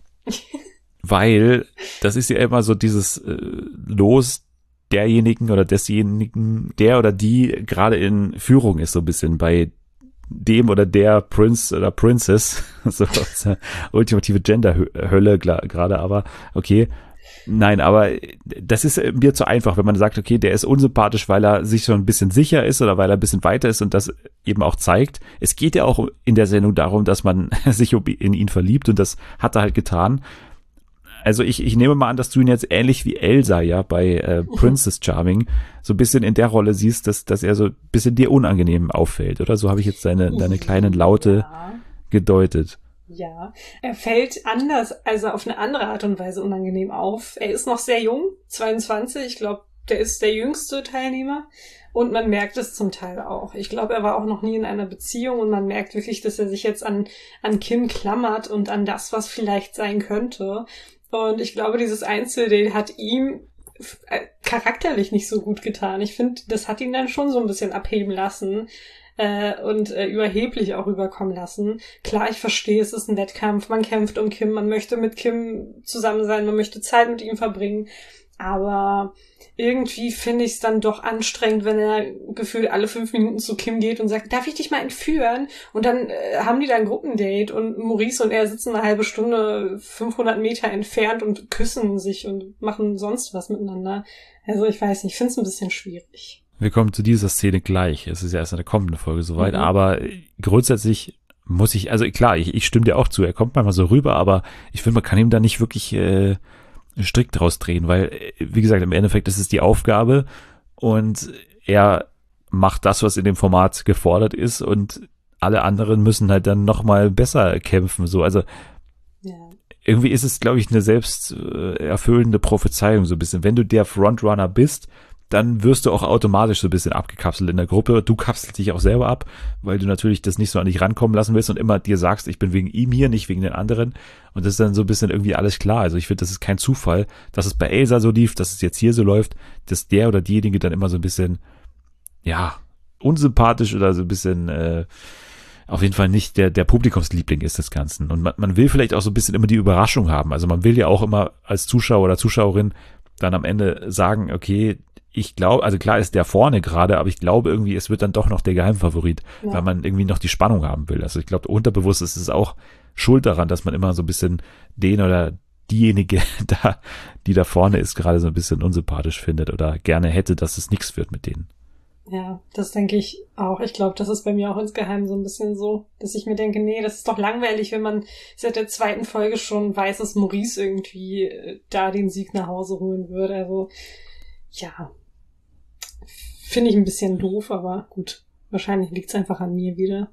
weil das ist ja immer so dieses äh, Los derjenigen oder desjenigen, der oder die gerade in Führung ist, so ein bisschen bei dem oder der Prince oder Princess, so ultimative Gender-Hölle gerade, aber okay. Nein, aber das ist mir zu einfach, wenn man sagt, okay, der ist unsympathisch, weil er sich schon ein bisschen sicher ist oder weil er ein bisschen weiter ist und das eben auch zeigt. Es geht ja auch in der Sendung darum, dass man sich in ihn verliebt und das hat er halt getan. Also ich, ich nehme mal an, dass du ihn jetzt ähnlich wie Elsa ja bei äh, Princess Charming so ein bisschen in der Rolle siehst, dass, dass er so ein bisschen dir unangenehm auffällt, oder? So habe ich jetzt deine, deine kleinen Laute ja. gedeutet. Ja, er fällt anders, also auf eine andere Art und Weise unangenehm auf. Er ist noch sehr jung, zweiundzwanzig, ich glaube, der ist der jüngste Teilnehmer und man merkt es zum Teil auch. Ich glaube, er war auch noch nie in einer Beziehung und man merkt wirklich, dass er sich jetzt an, an Kim klammert und an das, was vielleicht sein könnte. Und ich glaube, dieses Einzeldate hat ihm charakterlich nicht so gut getan. Ich finde, das hat ihn dann schon so ein bisschen abheben lassen. Und äh, überheblich auch rüberkommen lassen. Klar, ich verstehe, es ist ein Wettkampf, man kämpft um Kim, man möchte mit Kim zusammen sein, man möchte Zeit mit ihm verbringen, aber irgendwie finde ich es dann doch anstrengend, wenn er gefühlt alle fünf Minuten zu Kim geht und sagt, darf ich dich mal entführen? Und dann äh, haben die da ein Gruppendate und Maurice und er sitzen eine halbe Stunde fünfhundert Meter entfernt und küssen sich und machen sonst was miteinander. Also ich weiß nicht, ich finde es ein bisschen schwierig. Wir kommen zu dieser Szene gleich. Es ist ja erst in der kommenden Folge soweit, mhm. aber grundsätzlich muss ich, also klar, ich, ich stimme dir auch zu, er kommt manchmal so rüber, aber ich finde, man kann ihm da nicht wirklich äh, strikt draus drehen, weil, wie gesagt, im Endeffekt ist es die Aufgabe und er macht das, was in dem Format gefordert ist und alle anderen müssen halt dann nochmal besser kämpfen, so, also ja. Irgendwie ist es, glaube ich, eine selbst äh, erfüllende Prophezeiung so ein bisschen. Wenn du der Frontrunner bist, dann wirst du auch automatisch so ein bisschen abgekapselt in der Gruppe. Du kapselst dich auch selber ab, weil du natürlich das nicht so an dich rankommen lassen willst und immer dir sagst, ich bin wegen ihm hier, nicht wegen den anderen. Und das ist dann so ein bisschen irgendwie alles klar. Also ich finde, das ist kein Zufall, dass es bei Elsa so lief, dass es jetzt hier so läuft, dass der oder diejenige dann immer so ein bisschen, ja, unsympathisch oder so ein bisschen, äh, auf jeden Fall nicht der, der Publikumsliebling ist des Ganzen. Und man, man will vielleicht auch so ein bisschen immer die Überraschung haben. Also man will ja auch immer als Zuschauer oder Zuschauerin dann am Ende sagen, okay, ich glaube, also klar ist der vorne gerade, aber ich glaube irgendwie, es wird dann doch noch der Geheimfavorit, ja. weil man irgendwie noch die Spannung haben will. Also ich glaube, unterbewusst ist es auch schuld daran, dass man immer so ein bisschen den oder diejenige da, die da vorne ist, gerade so ein bisschen unsympathisch findet oder gerne hätte, dass es nichts wird mit denen. Ja, das denke ich auch. Ich glaube, das ist bei mir auch insgeheim so ein bisschen so, dass ich mir denke, nee, das ist doch langweilig, wenn man seit der zweiten Folge schon weiß, dass Maurice irgendwie äh, da den Sieg nach Hause holen würde. Also, ja, finde ich ein bisschen doof, aber gut, wahrscheinlich liegt es einfach an mir wieder.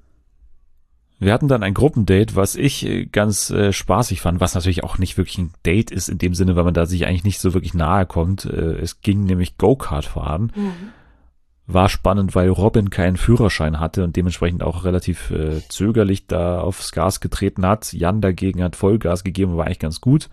Wir hatten dann ein Gruppendate, was ich ganz äh, spaßig fand, was natürlich auch nicht wirklich ein Date ist in dem Sinne, weil man da sich eigentlich nicht so wirklich nahe kommt. Äh, es ging nämlich Go-Kart fahren. Mhm. War spannend, weil Robin keinen Führerschein hatte und dementsprechend auch relativ äh, zögerlich da aufs Gas getreten hat. Jan dagegen hat Vollgas gegeben, war eigentlich ganz gut.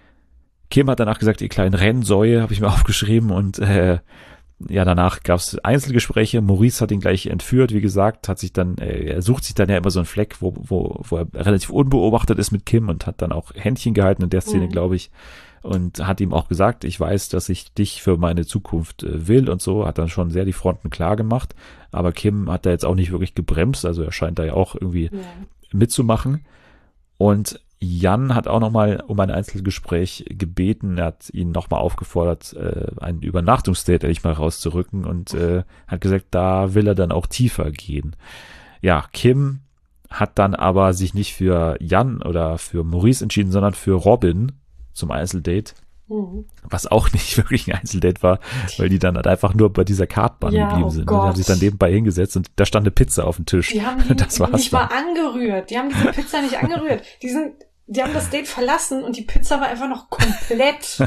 Kim hat danach gesagt, ihr kleinen Rennsäue, habe ich mir aufgeschrieben und äh, ja, danach gab es Einzelgespräche. Maurice hat ihn gleich entführt, wie gesagt, hat sich dann, äh, er sucht sich dann ja immer so einen Fleck, wo, wo, wo er relativ unbeobachtet ist mit Kim und hat dann auch Händchen gehalten in der Szene, mhm. glaube ich, und hat ihm auch gesagt, ich weiß, dass ich dich für meine Zukunft äh, will und so, hat dann schon sehr die Fronten klar gemacht, aber Kim hat da jetzt auch nicht wirklich gebremst, also er scheint da ja auch irgendwie ja. mitzumachen und Jan hat auch nochmal um ein Einzelgespräch gebeten. Er hat ihn nochmal aufgefordert, äh, ein Übernachtungsdate endlich mal rauszurücken und äh, hat gesagt, da will er dann auch tiefer gehen. Ja, Kim hat dann aber sich nicht für Jan oder für Maurice entschieden, sondern für Robin zum Einzeldate. Mhm. Was auch nicht wirklich ein Einzeldate war, weil die dann halt einfach nur bei dieser Kartbahn Ja, geblieben oh sind. Die Gott. haben sich dann nebenbei hingesetzt und da stand eine Pizza auf dem Tisch. Die haben die das war's nicht dann. mal angerührt. Die haben diese Pizza nicht angerührt. Die sind, die haben das Date verlassen und die Pizza war einfach noch komplett.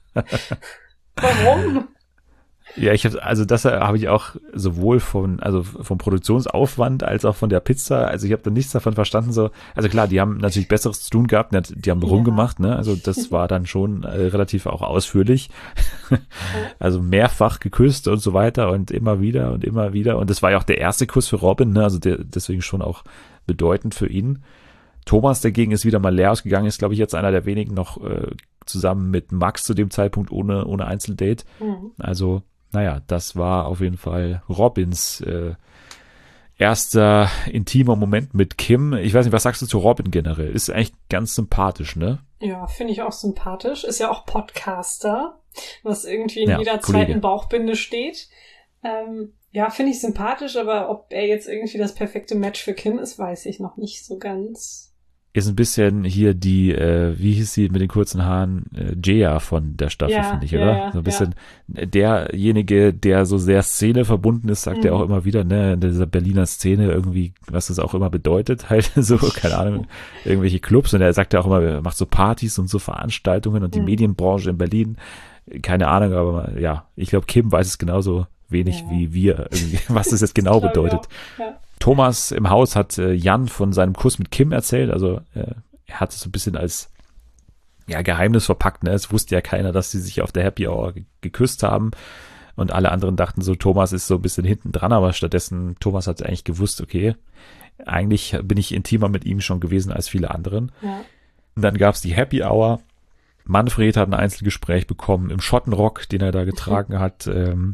Warum? Ja, ich habe also das habe ich auch sowohl von also vom Produktionsaufwand als auch von der Pizza, also ich habe da nichts davon verstanden so. Also klar, die haben natürlich Besseres zu tun gehabt, die, die haben Ja. rumgemacht, ne? Also das war dann schon äh, relativ auch ausführlich. Also mehrfach geküsst und so weiter und immer wieder und immer wieder und das war ja auch der erste Kuss für Robin, ne? Also der, deswegen schon auch bedeutend für ihn. Thomas dagegen ist wieder mal leer ausgegangen, ist glaube ich jetzt einer der wenigen noch äh, zusammen mit Max zu dem Zeitpunkt ohne ohne Einzeldate. Mhm. Also naja, das war auf jeden Fall Robins äh, erster intimer Moment mit Kim. Ich weiß nicht, was sagst du zu Robin generell? Ist eigentlich ganz sympathisch, ne? Ja, finde ich auch sympathisch. Ist ja auch Podcaster, was irgendwie in Ja, jeder Kollege. zweiten Bauchbinde steht. Ähm, ja, finde ich sympathisch, aber ob er jetzt irgendwie das perfekte Match für Kim ist, weiß ich noch nicht so ganz. Ist ein bisschen hier die, äh, wie hieß sie mit den kurzen Haaren, äh, Jaya von der Staffel, Ja, finde ich, ja, oder? ja, So ein bisschen derjenige, der so sehr Szene verbunden ist, sagt er Mhm. auch immer wieder, ne, in dieser Berliner Szene irgendwie, was das auch immer bedeutet, halt so, keine Ahnung, irgendwelche Clubs und er sagt ja auch immer, er macht so Partys und so Veranstaltungen und die Mhm. Medienbranche in Berlin, keine Ahnung, aber ja, ich glaube, Kim weiß es genauso wenig Ja. wie wir irgendwie, was das jetzt genau Das glaub ich bedeutet. auch. Ja. Thomas im Haus hat äh, Jan von seinem Kuss mit Kim erzählt, also äh, er hat es so ein bisschen als ja, Geheimnis verpackt, ne? Es wusste ja keiner, dass sie sich auf der Happy Hour ge- geküsst haben und alle anderen dachten so, Thomas ist so ein bisschen hinten dran, aber stattdessen, Thomas hat eigentlich gewusst, okay, eigentlich bin ich intimer mit ihm schon gewesen als viele anderen. Ja. Und dann gab es die Happy Hour. Manfred hat ein Einzelgespräch bekommen im Schottenrock, den er da getragen hat. Ähm,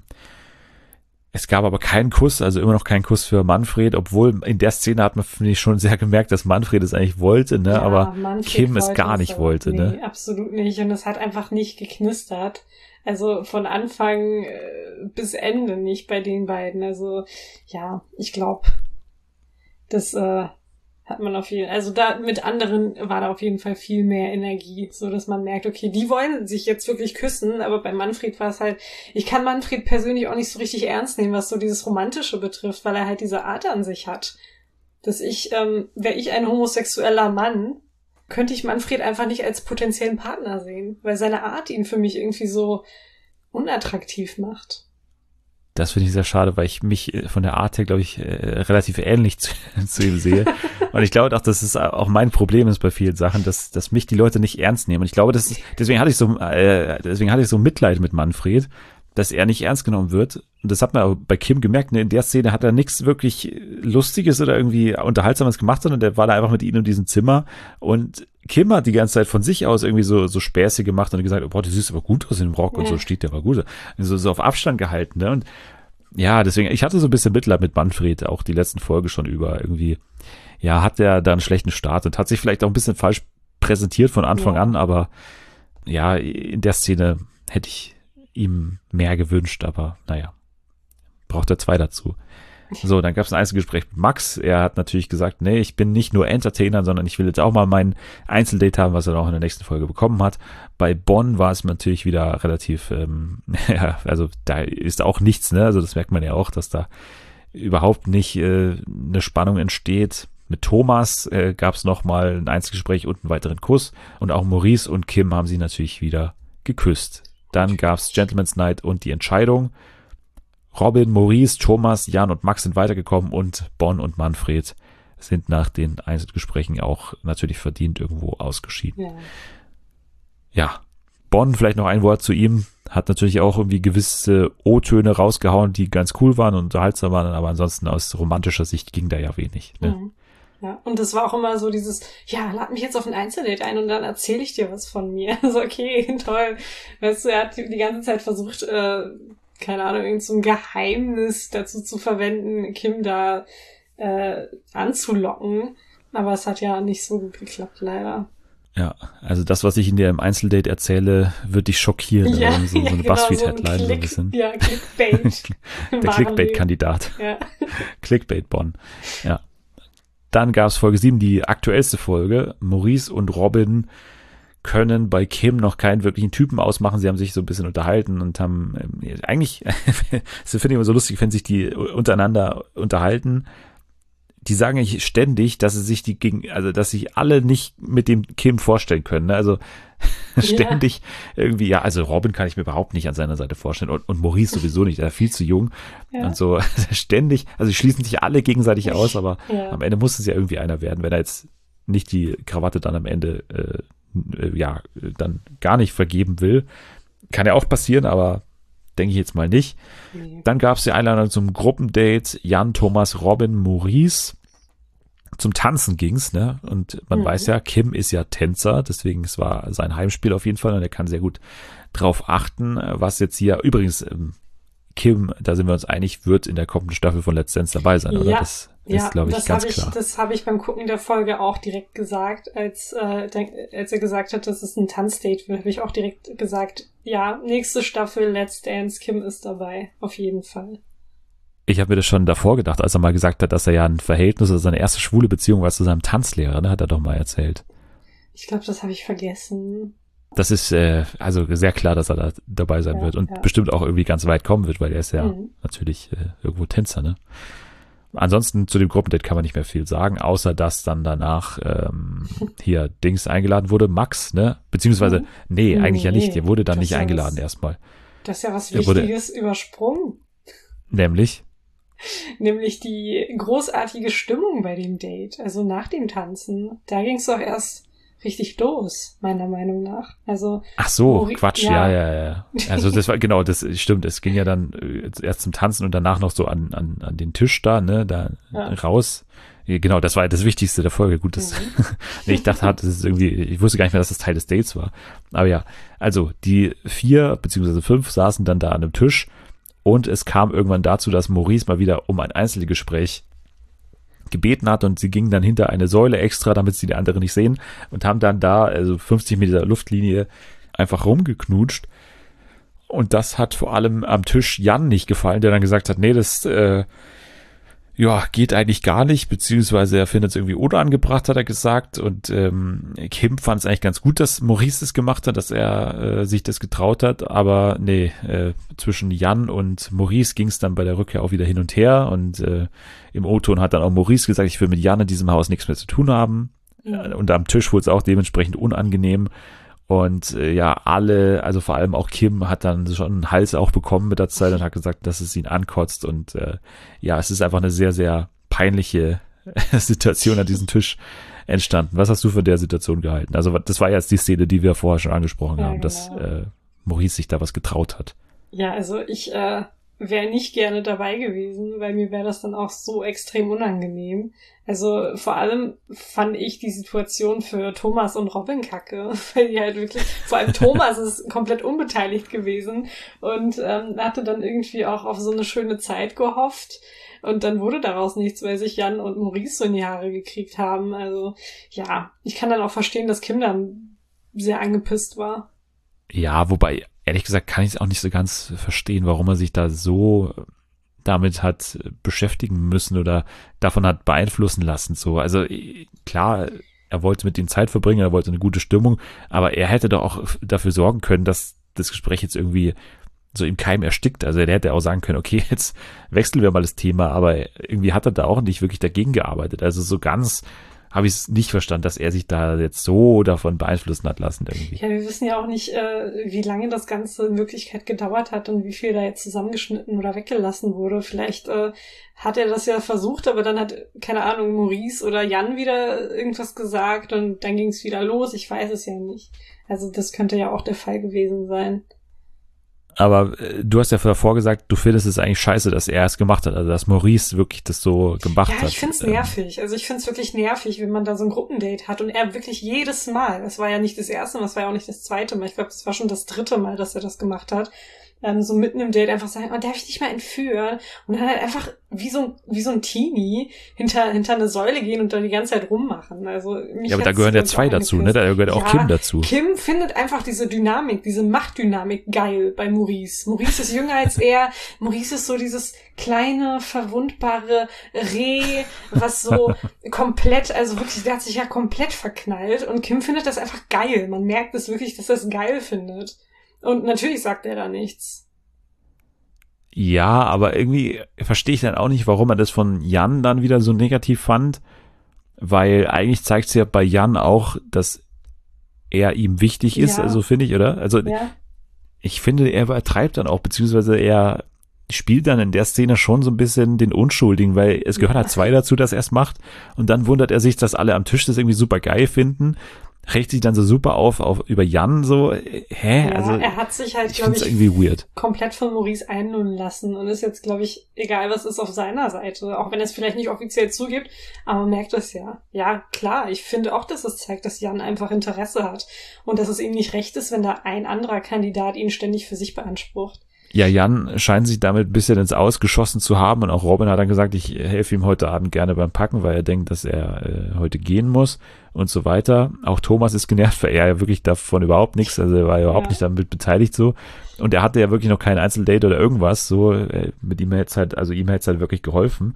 es gab aber keinen Kuss, also immer noch keinen Kuss für Manfred, obwohl in der Szene hat man, finde ich, schon sehr gemerkt, dass Manfred es eigentlich wollte, ne? Ja, aber Manfred Kim es wollte gar nicht aber- wollte, nee, ne? absolut nicht. Und es hat einfach nicht geknistert. Also von Anfang äh, bis Ende nicht bei den beiden. Also ja, ich glaube, das äh, hat man auf jeden Fall, also da mit anderen war da auf jeden Fall viel mehr Energie, so dass man merkt, okay, die wollen sich jetzt wirklich küssen, aber bei Manfred war es halt, ich kann Manfred persönlich auch nicht so richtig ernst nehmen, was so dieses Romantische betrifft, weil er halt diese Art an sich hat. Dass ich, ähm, wäre ich ein homosexueller Mann, könnte ich Manfred einfach nicht als potenziellen Partner sehen, weil seine Art ihn für mich irgendwie so unattraktiv macht. Das finde ich sehr schade, weil ich mich äh, von der Art her, glaube ich, äh, relativ ähnlich zu, zu ihm sehe. Und ich glaube auch, dass es auch mein Problem ist bei vielen Sachen, dass, dass mich die Leute nicht ernst nehmen. Und ich glaube, das ist, deswegen hatte ich so, äh, deswegen hatte ich so Mitleid mit Manfred, dass er nicht ernst genommen wird. Und das hat man auch bei Kim gemerkt, ne? In der Szene hat er nichts wirklich Lustiges oder irgendwie Unterhaltsames gemacht, sondern der war da einfach mit ihnen in diesem Zimmer. Und Kim hat die ganze Zeit von sich aus irgendwie so, so Späße gemacht und gesagt, oh, boah, du siehst aber gut aus in dem Rock und Ja. so, steht der aber gut. So, so auf Abstand gehalten, ne? Und ja, deswegen, ich hatte so ein bisschen Mitleid mit Manfred, auch die letzten Folge schon über irgendwie. Ja, hat der da einen schlechten Start und hat sich vielleicht auch ein bisschen falsch präsentiert von Anfang Ja. an, aber ja, in der Szene hätte ich ihm mehr gewünscht, aber naja, braucht er zwei dazu. So, dann gab es ein Einzelgespräch mit Max. Er hat natürlich gesagt, nee, ich bin nicht nur Entertainer, sondern ich will jetzt auch mal mein Einzeldate haben, was er auch in der nächsten Folge bekommen hat. Bei Bonn war es natürlich wieder relativ, ähm, ja, also da ist auch nichts, ne? Also das merkt man ja auch, dass da überhaupt nicht äh, eine Spannung entsteht. Mit Thomas äh, gab es nochmal ein Einzelgespräch und einen weiteren Kuss. Und auch Maurice und Kim haben sie natürlich wieder geküsst. Dann gab es Gentleman's Night und die Entscheidung. Robin, Maurice, Thomas, Jan und Max sind weitergekommen und Bonn und Manfred sind nach den Einzelgesprächen auch natürlich verdient irgendwo ausgeschieden. Ja. Ja, Bonn, vielleicht noch ein Wort zu ihm, hat natürlich auch irgendwie gewisse O-Töne rausgehauen, die ganz cool waren und unterhaltsam waren, aber ansonsten aus romantischer Sicht ging da ja wenig. Ne? Mhm. Ja, und das war auch immer so dieses, ja, lad mich jetzt auf ein Einzeldate ein und dann erzähle ich dir was von mir. Also okay, toll. Weißt du, er hat die ganze Zeit versucht, äh, keine Ahnung, irgend so ein Geheimnis dazu zu verwenden, Kim da äh, anzulocken. Aber es hat ja nicht so gut geklappt, leider. Ja, also das, was ich in dir im Einzeldate erzähle, wird dich schockieren. Ja, also so, so eine genau, Buzzfeed-Headline, so ein Klick- bisschen. Ja, Clickbait. Im Der wahren Clickbait-Kandidat. Leben. Ja. Clickbait Bonn. Ja. Dann gab es Folge sieben, die aktuellste Folge. Maurice und Robin können bei Kim noch keinen wirklichen Typen ausmachen. Sie haben sich so ein bisschen unterhalten und haben ähm, eigentlich, das finde ich immer so lustig, wenn sich die untereinander unterhalten. Die sagen eigentlich ständig, dass sie sich die gegen, also dass sich alle nicht mit dem Kim vorstellen können. Ne? Also ja. ständig irgendwie, ja, also Robin kann ich mir überhaupt nicht an seiner Seite vorstellen und, und Maurice sowieso nicht, er ist viel zu jung. Ja. Und so ständig, also schließen sich alle gegenseitig aus, aber ja. am Ende muss es ja irgendwie einer werden, wenn er jetzt nicht die Krawatte dann am Ende äh, äh, ja, dann gar nicht vergeben will. Kann ja auch passieren, aber denke ich jetzt mal nicht. Nee. Dann gab es die Einladung zum Gruppendate. Jan, Thomas, Robin, Maurice. Zum Tanzen ging's, ne? Und man mhm. weiß ja, Kim ist ja Tänzer, deswegen es war sein Heimspiel auf jeden Fall und er kann sehr gut drauf achten, was jetzt hier, übrigens, Kim, da sind wir uns einig, wird in der kommenden Staffel von Let's Dance dabei sein, oder? Ja. Das Ja, ist, glaube ich, ganz ich, klar. Das habe ich beim Gucken der Folge auch direkt gesagt, als, äh, denk, als er gesagt hat, dass es ein Tanzdate wird, habe ich auch direkt gesagt, ja, nächste Staffel Let's Dance, Kim ist dabei, auf jeden Fall. Ich habe mir das schon davor gedacht, als er mal gesagt hat, dass er ja ein Verhältnis, also seine erste schwule Beziehung war zu seinem Tanzlehrer, ne, hat er doch mal erzählt. Ich glaube, das habe ich vergessen. Das ist äh, also sehr klar, dass er da dabei sein ja, wird und ja. bestimmt auch irgendwie ganz weit kommen wird, weil er ist ja mhm. natürlich äh, irgendwo Tänzer, ne? Ansonsten zu dem Gruppendate kann man nicht mehr viel sagen, außer dass dann danach ähm, hier Dings eingeladen wurde, Max, ne? Beziehungsweise, nee, eigentlich nee, ja nicht, der wurde dann nicht ja eingeladen was, erstmal. Das ist ja was Wichtiges wurde, übersprungen. Nämlich? Nämlich die großartige Stimmung bei dem Date, also nach dem Tanzen. Da ging es doch erst richtig los, meiner Meinung nach. Also ach so, Mori- Quatsch, ja. ja, ja, ja. Also das war, genau, das stimmt, es ging ja dann erst zum Tanzen und danach noch so an, an, an den Tisch da, ne, da ja. raus. Genau, das war ja das Wichtigste der Folge. Gut, das, mhm. nee, ich dachte, das ist irgendwie, ich wusste gar nicht mehr, dass das Teil des Dates war. Aber ja, also die vier beziehungsweise fünf saßen dann da an einem Tisch und es kam irgendwann dazu, dass Maurice mal wieder um ein Einzelgespräch gebeten hat und sie gingen dann hinter eine Säule extra, damit sie die andere nicht sehen und haben dann da, also fünfzig Meter Luftlinie, einfach rumgeknutscht und das hat vor allem am Tisch Jan nicht gefallen, der dann gesagt hat, nee, das äh, ja, geht eigentlich gar nicht, beziehungsweise er findet es irgendwie unangebracht, hat er gesagt und ähm, Kim fand es eigentlich ganz gut, dass Maurice das gemacht hat, dass er äh, sich das getraut hat, aber nee, äh, zwischen Jan und Maurice ging es dann bei der Rückkehr auch wieder hin und her und äh, im O-Ton hat dann auch Maurice gesagt, ich will mit Jan in diesem Haus nichts mehr zu tun haben mhm. und am Tisch wurde es auch dementsprechend unangenehm und äh, ja, alle, also vor allem auch Kim hat dann schon einen Hals auch bekommen mit der Zeit und hat gesagt, dass es ihn ankotzt und äh, ja, es ist einfach eine sehr, sehr peinliche Situation an diesem Tisch entstanden. Was hast du von der Situation gehalten? Also das war jetzt die Szene, die wir vorher schon angesprochen ja, haben, genau. dass äh, Maurice sich da was getraut hat. Ja, also ich äh, wäre nicht gerne dabei gewesen, weil mir wäre das dann auch so extrem unangenehm. Also vor allem fand ich die Situation für Thomas und Robin kacke, weil die halt wirklich, vor allem Thomas ist komplett unbeteiligt gewesen und ähm, hatte dann irgendwie auch auf so eine schöne Zeit gehofft und dann wurde daraus nichts, weil sich Jan und Maurice so in die Haare gekriegt haben. Also ja, ich kann dann auch verstehen, dass Kim dann sehr angepisst war. Ja, wobei, ehrlich gesagt, kann ich es auch nicht so ganz verstehen, warum er sich da so damit hat beschäftigen müssen oder davon hat beeinflussen lassen. So, also klar, er wollte mit ihnen Zeit verbringen, er wollte eine gute Stimmung, aber er hätte doch auch dafür sorgen können, dass das Gespräch jetzt irgendwie so im Keim erstickt. Also er hätte auch sagen können, okay, jetzt wechseln wir mal das Thema, aber irgendwie hat er da auch nicht wirklich dagegen gearbeitet. Also so ganz habe ich es nicht verstanden, dass er sich da jetzt so davon beeinflussen hat lassen irgendwie. Ja, wir wissen ja auch nicht, äh, wie lange das Ganze in Wirklichkeit gedauert hat und wie viel da jetzt zusammengeschnitten oder weggelassen wurde. Vielleicht äh, hat er das ja versucht, aber dann hat, keine Ahnung, Maurice oder Jan wieder irgendwas gesagt und dann ging es wieder los. Ich weiß es ja nicht. Also das könnte ja auch der Fall gewesen sein. Aber äh, du hast ja davor gesagt, du findest es eigentlich scheiße, dass er es gemacht hat, also dass Maurice wirklich das so gemacht hat. Ja, ich find's nervig. Also ich find's wirklich nervig, wenn man da so ein Gruppendate hat und er wirklich jedes Mal, das war ja nicht das erste Mal, das war ja auch nicht das zweite Mal, ich glaube, das war schon das dritte Mal, dass er das gemacht hat, ähm, so mitten im Date einfach sagen, oh, darf ich dich mal entführen? Und dann halt einfach wie so ein, wie so ein Teenie hinter, hinter eine Säule gehen und da die ganze Zeit rummachen. Also, mich Ja, aber da hat's gehören ja ganz zwei auch dazu, ne? angepisst. Da gehört auch Ja, Kim dazu. Kim findet einfach diese Dynamik, diese Machtdynamik geil bei Maurice. Maurice ist jünger als er. Maurice ist so dieses kleine, verwundbare Reh, was so komplett, also wirklich, der hat sich ja komplett verknallt und Kim findet das einfach geil. Man merkt es wirklich, dass er es geil findet. Und natürlich sagt er da nichts. Ja, aber irgendwie verstehe ich dann auch nicht, warum er das von Jan dann wieder so negativ fand, weil eigentlich zeigt es ja bei Jan auch, dass er ihm wichtig ist, Ja. also finde ich, oder? Also Ja, ich finde, er übertreibt dann auch, beziehungsweise er spielt dann in der Szene schon so ein bisschen den Unschuldigen, weil es gehört halt zwei dazu, dass er es macht und dann wundert er sich, dass alle am Tisch das irgendwie super geil finden, regt sich dann so super auf, auf über Jan so, äh, hä? ja also er hat sich halt, ich glaube finde es ich, irgendwie weird. komplett von Maurice einlullen lassen und ist jetzt, glaube ich, egal was ist auf seiner Seite, auch wenn er es vielleicht nicht offiziell zugibt, aber man merkt es ja. Ja, klar, ich finde auch, dass es zeigt, dass Jan einfach Interesse hat und dass es ihm nicht recht ist, wenn da ein anderer Kandidat ihn ständig für sich beansprucht. Ja, Jan scheint sich damit ein bisschen ins Ausgeschossen zu haben und auch Robin hat dann gesagt, ich helfe ihm heute Abend gerne beim Packen, weil er denkt, dass er äh, heute gehen muss und so weiter. Auch Thomas ist genervt, weil er ja wirklich davon überhaupt nichts, also er war überhaupt Ja. nicht damit beteiligt so und er hatte ja wirklich noch kein Einzeldate oder irgendwas, so äh, mit ihm hätte es halt, also ihm hätte es halt wirklich geholfen.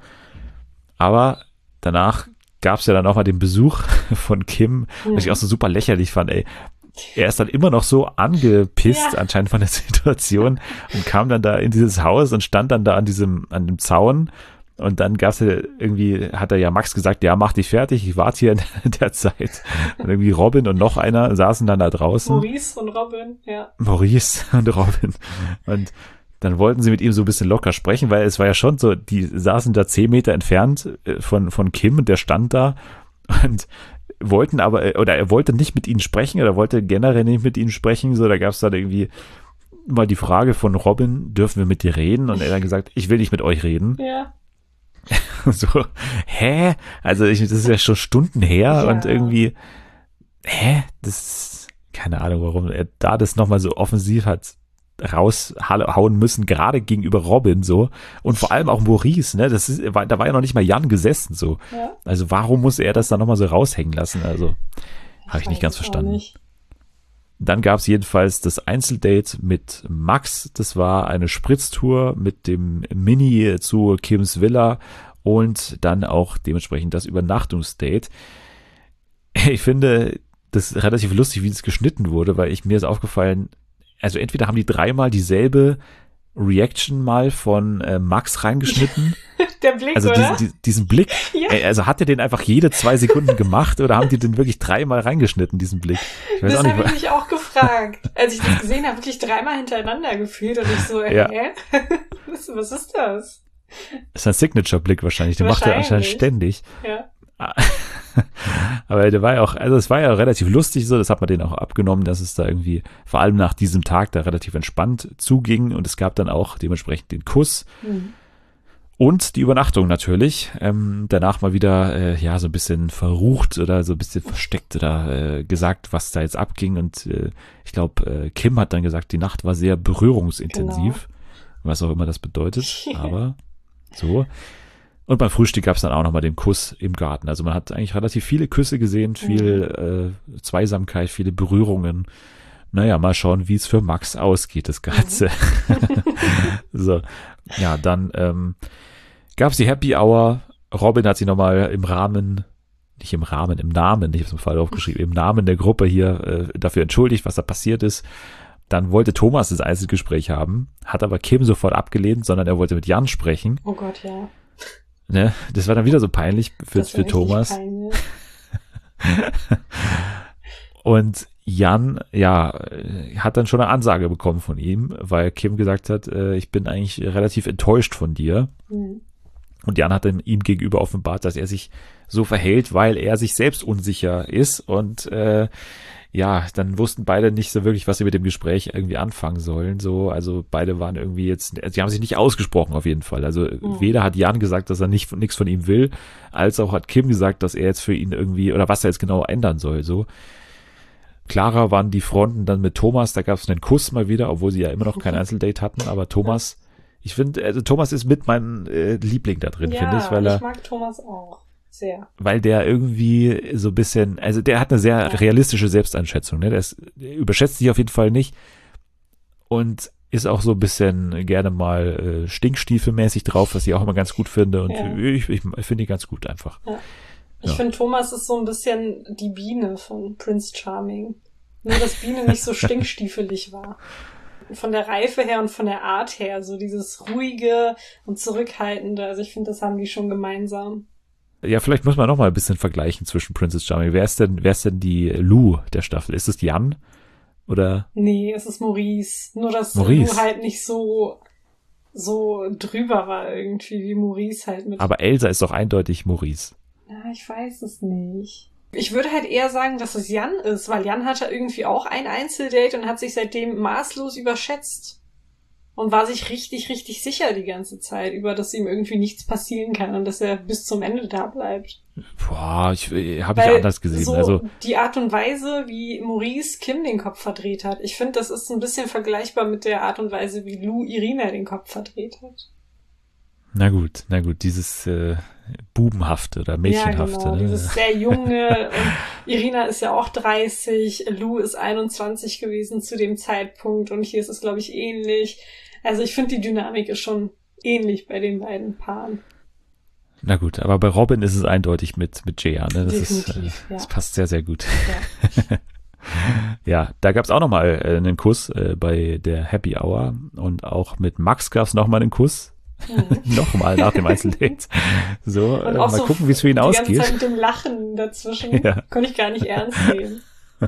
Aber danach gab es ja dann auch mal den Besuch von Kim, Mhm. was ich auch so super lächerlich fand, ey. Er ist dann immer noch so angepisst Ja. anscheinend von der Situation und kam dann da in dieses Haus und stand dann da an diesem, an dem Zaun und dann gab's ja irgendwie, hat er ja Max gesagt, ja, mach dich fertig, ich warte hier in der Zeit. Und irgendwie Robin und noch einer saßen dann da draußen. Maurice und Robin, ja. Maurice und Robin. Und dann wollten sie mit ihm so ein bisschen locker sprechen, weil es war ja schon so, die saßen da zehn Meter entfernt äh, von, von Kim und der stand da und wollten aber, oder er wollte nicht mit ihnen sprechen oder wollte generell nicht mit ihnen sprechen, so, da gab es dann irgendwie mal die Frage von Robin, dürfen wir mit dir reden? Und er hat gesagt, ich will nicht mit euch reden. Ja. So, hä? Also ich, das ist ja schon Stunden her Ja. und irgendwie, hä? Das, keine Ahnung, warum er da das nochmal so offensiv hat raushauen müssen, gerade gegenüber Robin so und vor allem auch Maurice, ne, das ist, war, da war ja noch nicht mal Jan gesessen so. Ja. Also warum muss er das dann nochmal so raushängen lassen? Also habe ich weiß nicht ganz es auch verstanden. nicht. Dann gab es jedenfalls das Einzeldate mit Max. Das war eine Spritztour mit dem Mini zu Kims Villa und dann auch dementsprechend das Übernachtungsdate. Ich finde das ist relativ lustig, wie das geschnitten wurde, weil ich mir ist aufgefallen, also entweder haben die dreimal dieselbe Reaction mal von äh, Max reingeschnitten. Der Blick, Also oder? diesen, diesen, diesen Blick, Ja. äh, also hat er den einfach jede zwei Sekunden gemacht oder haben die den wirklich dreimal reingeschnitten, diesen Blick? Ich weiß Das auch nicht, habe ich wa- mich auch gefragt, als ich das gesehen habe, wirklich dreimal hintereinander gefühlt und ich so, Ja. hä? Was, was ist das? ist ein Signature-Blick wahrscheinlich, den macht er anscheinend Wahrscheinlich. ständig. Ja. Aber der war ja auch, also es war ja relativ lustig so, das hat man denen auch abgenommen, dass es da irgendwie, vor allem nach diesem Tag, da relativ entspannt zuging und es gab dann auch dementsprechend den Kuss Hm. und die Übernachtung natürlich. Ähm, danach mal wieder, äh, ja, so ein bisschen verrucht oder so ein bisschen versteckt oder äh, gesagt, was da jetzt abging und äh, ich glaube, äh, Kim hat dann gesagt, die Nacht war sehr berührungsintensiv, was auch immer das bedeutet, aber so. Und beim Frühstück gab es dann auch nochmal den Kuss im Garten. Also man hat eigentlich relativ viele Küsse gesehen, viel äh, Zweisamkeit, viele Berührungen. Naja, mal schauen, wie es für Max ausgeht, das Ganze. So, ja, dann ähm, gab es die Happy Hour. Robin hat sich nochmal im Rahmen, nicht im Rahmen, im Namen, ich habe es im Fall aufgeschrieben, im Namen der Gruppe hier äh, dafür entschuldigt, was da passiert ist. Dann wollte Thomas das Einzelgespräch haben, hat aber Kim sofort abgelehnt, sondern er wollte mit Jan sprechen. Oh Gott, ja. Ne? Das war dann wieder so peinlich für, Das war für richtig Thomas. peinlich. Und Jan, ja, äh, hat dann schon eine Ansage bekommen von ihm, weil Kim gesagt hat, äh, ich bin eigentlich relativ enttäuscht von dir. Hm. Und Jan hat dann ihm gegenüber offenbart, dass er sich so verhält, weil er sich selbst unsicher ist. Und äh, ja, dann wussten beide nicht so wirklich, was sie mit dem Gespräch irgendwie anfangen sollen. So, also beide waren irgendwie jetzt, sie haben sich nicht ausgesprochen auf jeden Fall. Also Mhm. weder hat Jan gesagt, dass er nicht nichts von ihm will, als auch hat Kim gesagt, dass er jetzt für ihn irgendwie oder was er jetzt genau ändern soll. So klarer waren die Fronten dann mit Thomas, da gab es einen Kuss mal wieder, obwohl sie ja immer noch kein Einzeldate hatten, aber Thomas, ich finde, also Thomas ist mit meinem äh, Liebling da drin, ja, finde ich, weil er, ich mag Thomas auch sehr. weil der irgendwie so ein bisschen, also der hat eine sehr Ja. realistische Selbsteinschätzung, ne? Der, ist, der überschätzt sich auf jeden Fall nicht und ist auch so ein bisschen gerne mal äh, stinkstiefelmäßig drauf, was ich auch immer ganz gut finde und Ja. ich, ich, ich finde ihn ganz gut einfach. Ich Ja. finde, Thomas ist so ein bisschen die Biene von Prince Charming. Nur, dass Biene nicht so stinkstiefelig war. Von der Reife her und von der Art her, so dieses ruhige und zurückhaltende. Also ich finde, das haben die schon gemeinsam. Ja, vielleicht muss man noch mal ein bisschen vergleichen zwischen Princess Charming. Wer ist denn, wer ist denn die Lou der Staffel? Ist es Jan? Oder? Nee, es ist Maurice. Nur, dass Maurice. Lou halt nicht so, so drüber war irgendwie, wie Maurice halt mit. Aber Elsa ist doch eindeutig Maurice. Ja, ich weiß es nicht. Ich würde halt eher sagen, dass es Jan ist, weil Jan hatte irgendwie auch ein Einzeldate und hat sich seitdem maßlos überschätzt. Und war sich richtig, richtig sicher die ganze Zeit über, dass ihm irgendwie nichts passieren kann und dass er bis zum Ende da bleibt. Boah, ich äh, habe ich Weil anders gesehen. so Also die Art und Weise, wie Maurice Kim den Kopf verdreht hat, ich finde, das ist ein bisschen vergleichbar mit der Art und Weise, wie Lou Irina den Kopf verdreht hat. na gut, na gut, dieses äh, Bubenhafte oder Mädchenhafte. Ja, genau, Ne? dieses sehr junge. Und Irina ist ja auch dreißig, Lou ist einundzwanzig gewesen zu dem Zeitpunkt und hier ist es, glaube ich, ähnlich. Also ich finde, die Dynamik ist schon ähnlich bei den beiden Paaren. Na gut, aber bei Robin ist es eindeutig mit mit Jaya, ne? Das ist, äh, Definitiv, ja. das passt sehr, sehr gut. Ja. Ja, da gab's auch noch mal äh, einen Kuss äh, bei der Happy Hour und auch mit Max gab's noch mal einen Kuss. Mhm. Nochmal nach dem Einzeldate. So, äh, Und mal auch so gucken, wie es für ihn die ausgeht. ganze Zeit mit dem Lachen dazwischen. Ja. Konnte ich gar nicht ernst nehmen.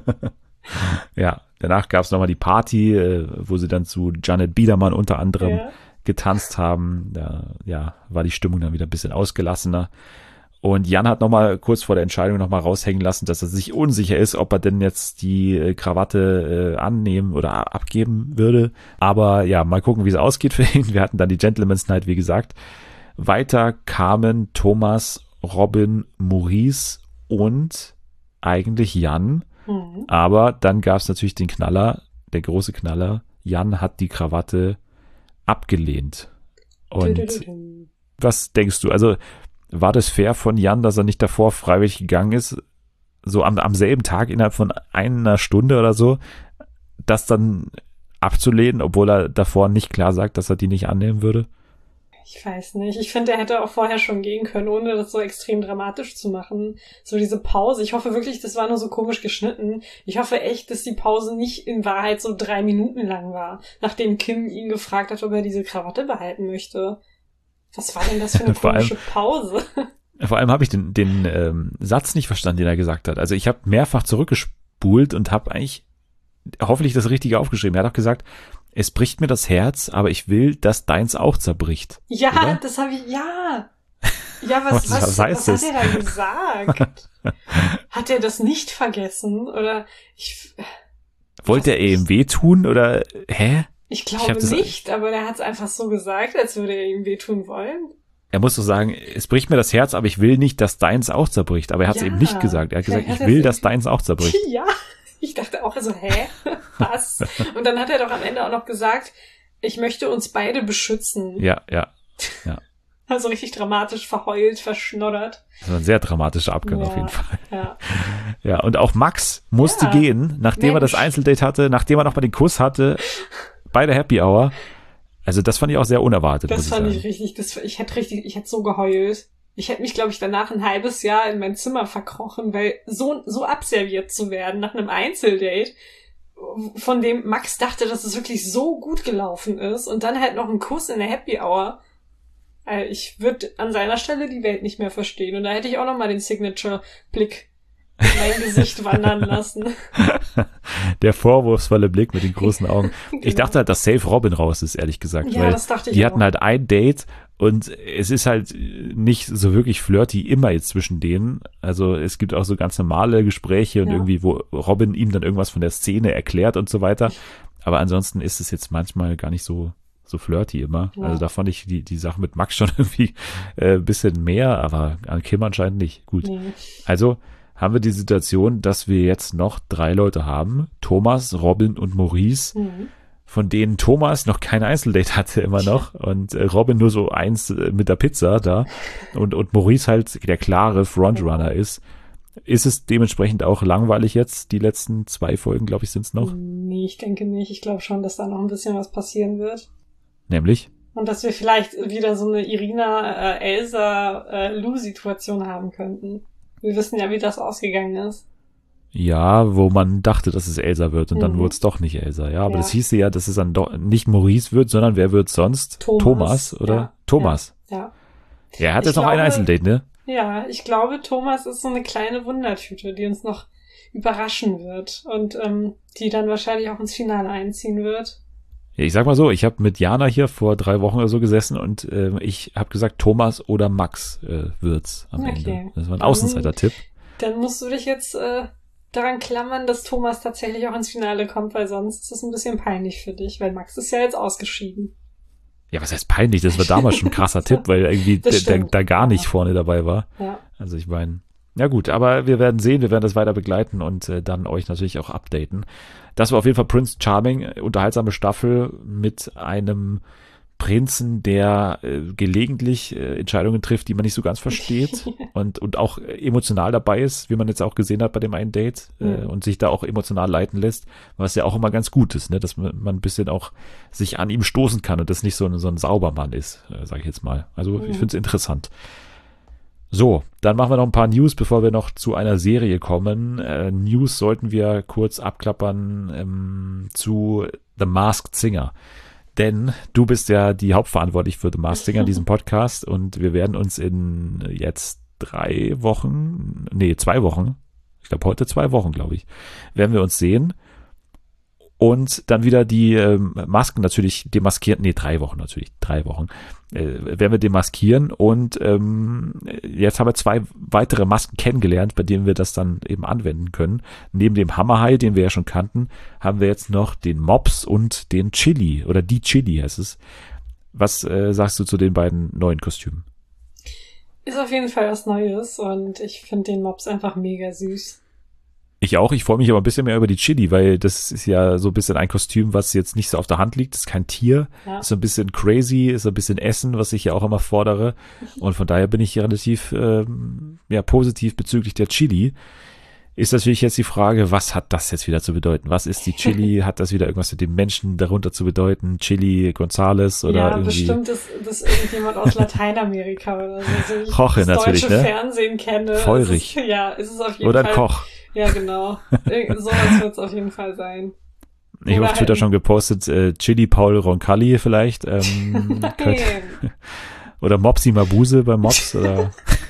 Ja, danach gab's noch mal die Party, äh, wo sie dann zu Janet Biedermann unter anderem Ja. getanzt haben. Da ja, war die Stimmung dann wieder ein bisschen ausgelassener. Und Jan hat noch mal kurz vor der Entscheidung noch mal raushängen lassen, dass er sich unsicher ist, ob er denn jetzt die äh, Krawatte äh, annehmen oder a- abgeben würde. Aber ja, mal gucken, wie es ausgeht für ihn. Wir hatten dann die Gentleman's Night, wie gesagt. Weiter kamen Thomas, Robin, Maurice und eigentlich Jan. Mhm. Aber dann gab es natürlich den Knaller, der große Knaller. Jan hat die Krawatte abgelehnt. Und Dü-dü-dü-dü. was denkst du? Also war das fair von Jan, dass er nicht davor freiwillig gegangen ist, so am, am selben Tag innerhalb von einer Stunde oder so, das dann abzulehnen, obwohl er davor nicht klar sagt, dass er die nicht annehmen würde? Ich weiß nicht. Ich finde, er hätte auch vorher schon gehen können, ohne das so extrem dramatisch zu machen. So diese Pause. Ich hoffe wirklich, das war nur so komisch geschnitten. Ich hoffe echt, dass die Pause nicht in Wahrheit so drei Minuten lang war, nachdem Kim ihn gefragt hat, ob er diese Krawatte behalten möchte. Was war denn das für eine Vor allem- komische Pause? Vor allem habe ich den, den ähm, Satz nicht verstanden, den er gesagt hat. Also ich habe mehrfach zurückgespult und habe eigentlich hoffentlich das Richtige aufgeschrieben. Er hat auch gesagt, es bricht mir das Herz, aber ich will, dass deins auch zerbricht. Ja, Oder? das habe ich, ja. Ja, was, Was- was, was heißt was das? hat er da gesagt? Hat er das nicht vergessen? Oder ich, Wollte er ihm wehtun oder hä? ich Ich glaube hab das- nicht, aber der hat es einfach so gesagt, als würde er ihm wehtun wollen. Er muss doch sagen, es bricht mir das Herz, aber ich will nicht, dass deins auch zerbricht. Aber er hat es Ja, eben nicht gesagt. Er hat gesagt, vielleicht ich hat will, er's dass deins auch zerbricht. Ja, ich dachte auch so, hä? Was? Und dann hat er doch am Ende auch noch gesagt, ich möchte uns beide beschützen. Ja, ja. Also richtig dramatisch verheult, verschnoddert. Das war ein sehr dramatischer Abgang Ja. auf jeden Fall. Ja. Ja, und auch Max musste Ja. gehen, nachdem er das Mensch. Einzeldate hatte, nachdem er noch mal den Kuss hatte, bei der Happy Hour. Also das fand ich auch sehr unerwartet, Das muss fand ich ich sagen. richtig, das, ich hätte richtig, ich hätte so geheult. Ich hätte mich, glaube ich, danach ein halbes Jahr in mein Zimmer verkrochen, weil so, so abserviert zu werden nach einem Einzeldate, von dem Max dachte, dass es wirklich so gut gelaufen ist und dann halt noch ein Kuss in der Happy Hour. Also ich würde an seiner Stelle die Welt nicht mehr verstehen und da hätte ich auch noch mal den Signature-Blick in mein Gesicht wandern lassen. Der vorwurfsvolle Blick mit den großen Augen. Ich Genau. dachte halt, dass Safe Robin raus ist, ehrlich gesagt. Ja, weil das dachte ich die auch. hatten halt ein Date und es ist halt nicht so wirklich flirty immer jetzt zwischen denen. Also es gibt auch so ganz normale Gespräche und Ja. irgendwie, wo Robin ihm dann irgendwas von der Szene erklärt und so weiter. Aber ansonsten ist es jetzt manchmal gar nicht so so flirty immer. Ja. Also da fand ich die die Sache mit Max schon irgendwie äh, ein bisschen mehr, aber an Kim anscheinend nicht. Gut. Nee. Also haben wir die Situation, dass wir jetzt noch drei Leute haben. Thomas, Robin und Maurice, Mhm. von denen Thomas noch kein Einzeldate hatte immer noch und äh, Robin nur so eins äh, mit der Pizza da und, und Maurice halt der klare Frontrunner ist. Ist es dementsprechend auch langweilig jetzt? Die letzten zwei Folgen, glaube ich, sind es noch. Nee, ich denke nicht. Ich glaube schon, dass da noch ein bisschen was passieren wird. Nämlich? Und dass wir vielleicht wieder so eine Irina, äh, Elsa, äh, Lou-Situation haben könnten. Wir wissen ja, wie das ausgegangen ist. Ja, wo man dachte, dass es Elsa wird und dann Mhm. wurde es doch nicht Elsa. Ja, aber Ja. das hieße ja, dass es dann doch nicht Maurice wird, sondern wer wird sonst? Thomas. Thomas, oder? Ja. Thomas. Ja. Ja, er hat Ich jetzt noch ein glaube- Einzeldate, ne? Ja, ich glaube, Thomas ist so eine kleine Wundertüte, die uns noch überraschen wird und ähm, die dann wahrscheinlich auch ins Finale einziehen wird. Ja, ich sag mal so, ich habe mit Jana hier vor drei Wochen oder so gesessen und äh, ich habe gesagt, Thomas oder Max äh, wird's am Okay. Ende. Das war ein Dann- Außenseiter-Tipp. Dann musst du dich jetzt äh, daran klammern, dass Thomas tatsächlich auch ins Finale kommt, weil sonst ist es ein bisschen peinlich für dich, weil Max ist ja jetzt ausgeschieden. Ja, was heißt peinlich? Das war damals schon ein krasser Tipp, weil irgendwie Das der, der stimmt. da gar nicht Ja. vorne dabei war. Ja. Also ich meine, ja gut, aber wir werden sehen, wir werden das weiter begleiten und äh, dann euch natürlich auch updaten. Das war auf jeden Fall Prince Charming, äh, unterhaltsame Staffel mit einem Prinzen, der äh, gelegentlich äh, Entscheidungen trifft, die man nicht so ganz versteht und, und auch äh, emotional dabei ist, wie man jetzt auch gesehen hat bei dem einen Date äh, Mhm. und sich da auch emotional leiten lässt, was ja auch immer ganz gut ist, ne? Dass man, man ein bisschen auch sich an ihm stoßen kann und das nicht so ein, so ein Saubermann ist, äh, sage ich jetzt mal. Also ich Mhm. finde es interessant. So, dann machen wir noch ein paar News, bevor wir noch zu einer Serie kommen. Äh, News sollten wir kurz abklappern ähm, zu The Masked Singer. Denn du bist ja die Hauptverantwortlich für The Masked Singer, diesem Podcast. Und wir werden uns in jetzt drei Wochen, nee, zwei Wochen, ich glaube heute zwei Wochen, glaube ich, werden wir uns sehen. Und dann wieder die ähm, Masken natürlich demaskieren, nee, drei Wochen natürlich, drei Wochen, äh, werden wir demaskieren und ähm, jetzt haben wir zwei weitere Masken kennengelernt, bei denen wir das dann eben anwenden können. Neben dem Hammerhai, den wir ja schon kannten, haben wir jetzt noch den Mops und den Chili oder die Chili heißt es. Was äh, sagst du zu den beiden neuen Kostümen? Ist auf jeden Fall was Neues und ich finde den Mops einfach mega süß. Ich auch, ich freue mich aber ein bisschen mehr über die Chili, weil das ist ja so ein bisschen ein Kostüm, was jetzt nicht so auf der Hand liegt, das ist kein Tier, Ja. ist so ein bisschen crazy, ist so ein bisschen Essen, was ich ja auch immer fordere und von daher bin ich hier relativ ähm, ja, positiv bezüglich der Chili. Ist natürlich jetzt die Frage, was hat das jetzt wieder zu bedeuten? Was ist die Chili? Hat das wieder irgendwas mit dem Menschen darunter zu bedeuten? Chili Gonzales oder ja, irgendwie? bestimmt ist das irgendjemand aus Lateinamerika oder so. So wie ich Koche das natürlich, deutsche ne? Fernsehen kenne. Feurig. Ist es, ja, ist es auf jeden Oder ein Fall. Koch. Ja, genau. Irgend- Sowas wird es auf jeden Fall sein. Ich habe Oder auf Twitter halt- schon gepostet, äh, Chili Paul Roncalli vielleicht. Ähm, könnte, Nein. oder Mopsi Mabuse bei Mops oder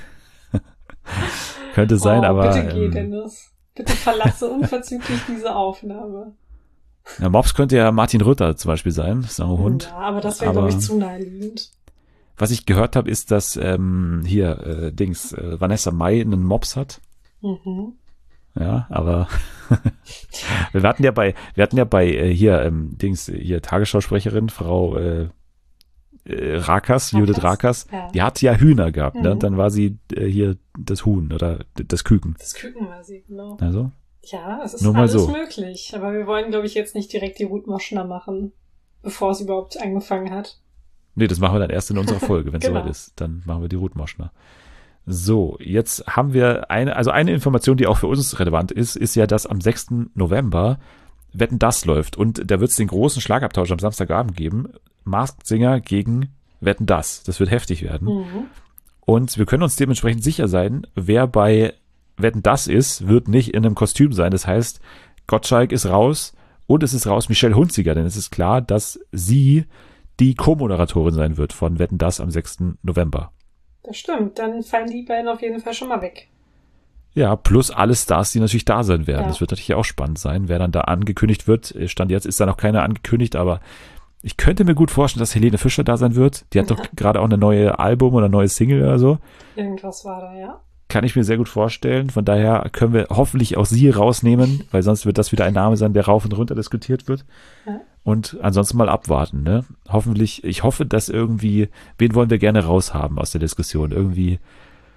könnte sein, oh, aber bitte geh, ähm, Dennis. Bitte verlasse unverzüglich diese Aufnahme. ja, Mops könnte ja Martin Rütter zum Beispiel sein, ist auch ein Hund. Ja, aber das wäre, Aber- glaube ich, zu naheliegend. Was ich gehört habe, ist, dass ähm, hier äh, Dings äh, Vanessa Mai einen Mops hat. Mhm. Ja, aber wir hatten ja bei, wir hatten ja bei äh, hier ähm, Dings hier Tagesschausprecherin Frau äh, äh, Rakas, Judith Rakas, Ja. die hat ja Hühner gehabt, ne? Mhm. Und dann war sie äh, hier das Huhn oder d- das Küken. Das Küken war sie, genau. Also Ja, es ist Nur mal alles so. möglich. Aber wir wollen, glaube ich, jetzt nicht direkt die Ruth Moschner machen, bevor es überhaupt angefangen hat. nee, das machen wir dann erst in unserer Folge, wenn es Genau. soweit ist. Dann machen wir die Ruth Moschner. So, jetzt haben wir eine, also eine Information, die auch für uns relevant ist, ist ja, dass am sechsten November Wetten, das läuft. Und da wird es den großen Schlagabtausch am Samstagabend geben. Masked Singer gegen Wetten, das. Das wird heftig werden. Mhm. Und wir können uns dementsprechend sicher sein, wer bei Wetten, das ist, wird nicht in einem Kostüm sein. Das heißt, Gottschalk ist raus und es ist raus Michelle Hunziker, denn es ist klar, dass sie die Co-Moderatorin sein wird von Wetten, das am sechsten November. Das stimmt. Dann fallen die beiden auf jeden Fall schon mal weg. Ja, plus alle Stars, die natürlich da sein werden. Ja. Das wird natürlich auch spannend sein, wer dann da angekündigt wird. Stand jetzt ist da noch keiner angekündigt, aber ich könnte mir gut vorstellen, dass Helene Fischer da sein wird. Die hat doch gerade auch eine neue Album oder eine neue Single oder so. Irgendwas war da, ja. Kann ich mir sehr gut vorstellen. Von daher können wir hoffentlich auch sie rausnehmen, weil sonst wird das wieder ein Name sein, der rauf und runter diskutiert wird. Ja. Und ansonsten mal abwarten, ne? Hoffentlich, ich hoffe, dass irgendwie, wen wollen wir gerne raushaben aus der Diskussion? Irgendwie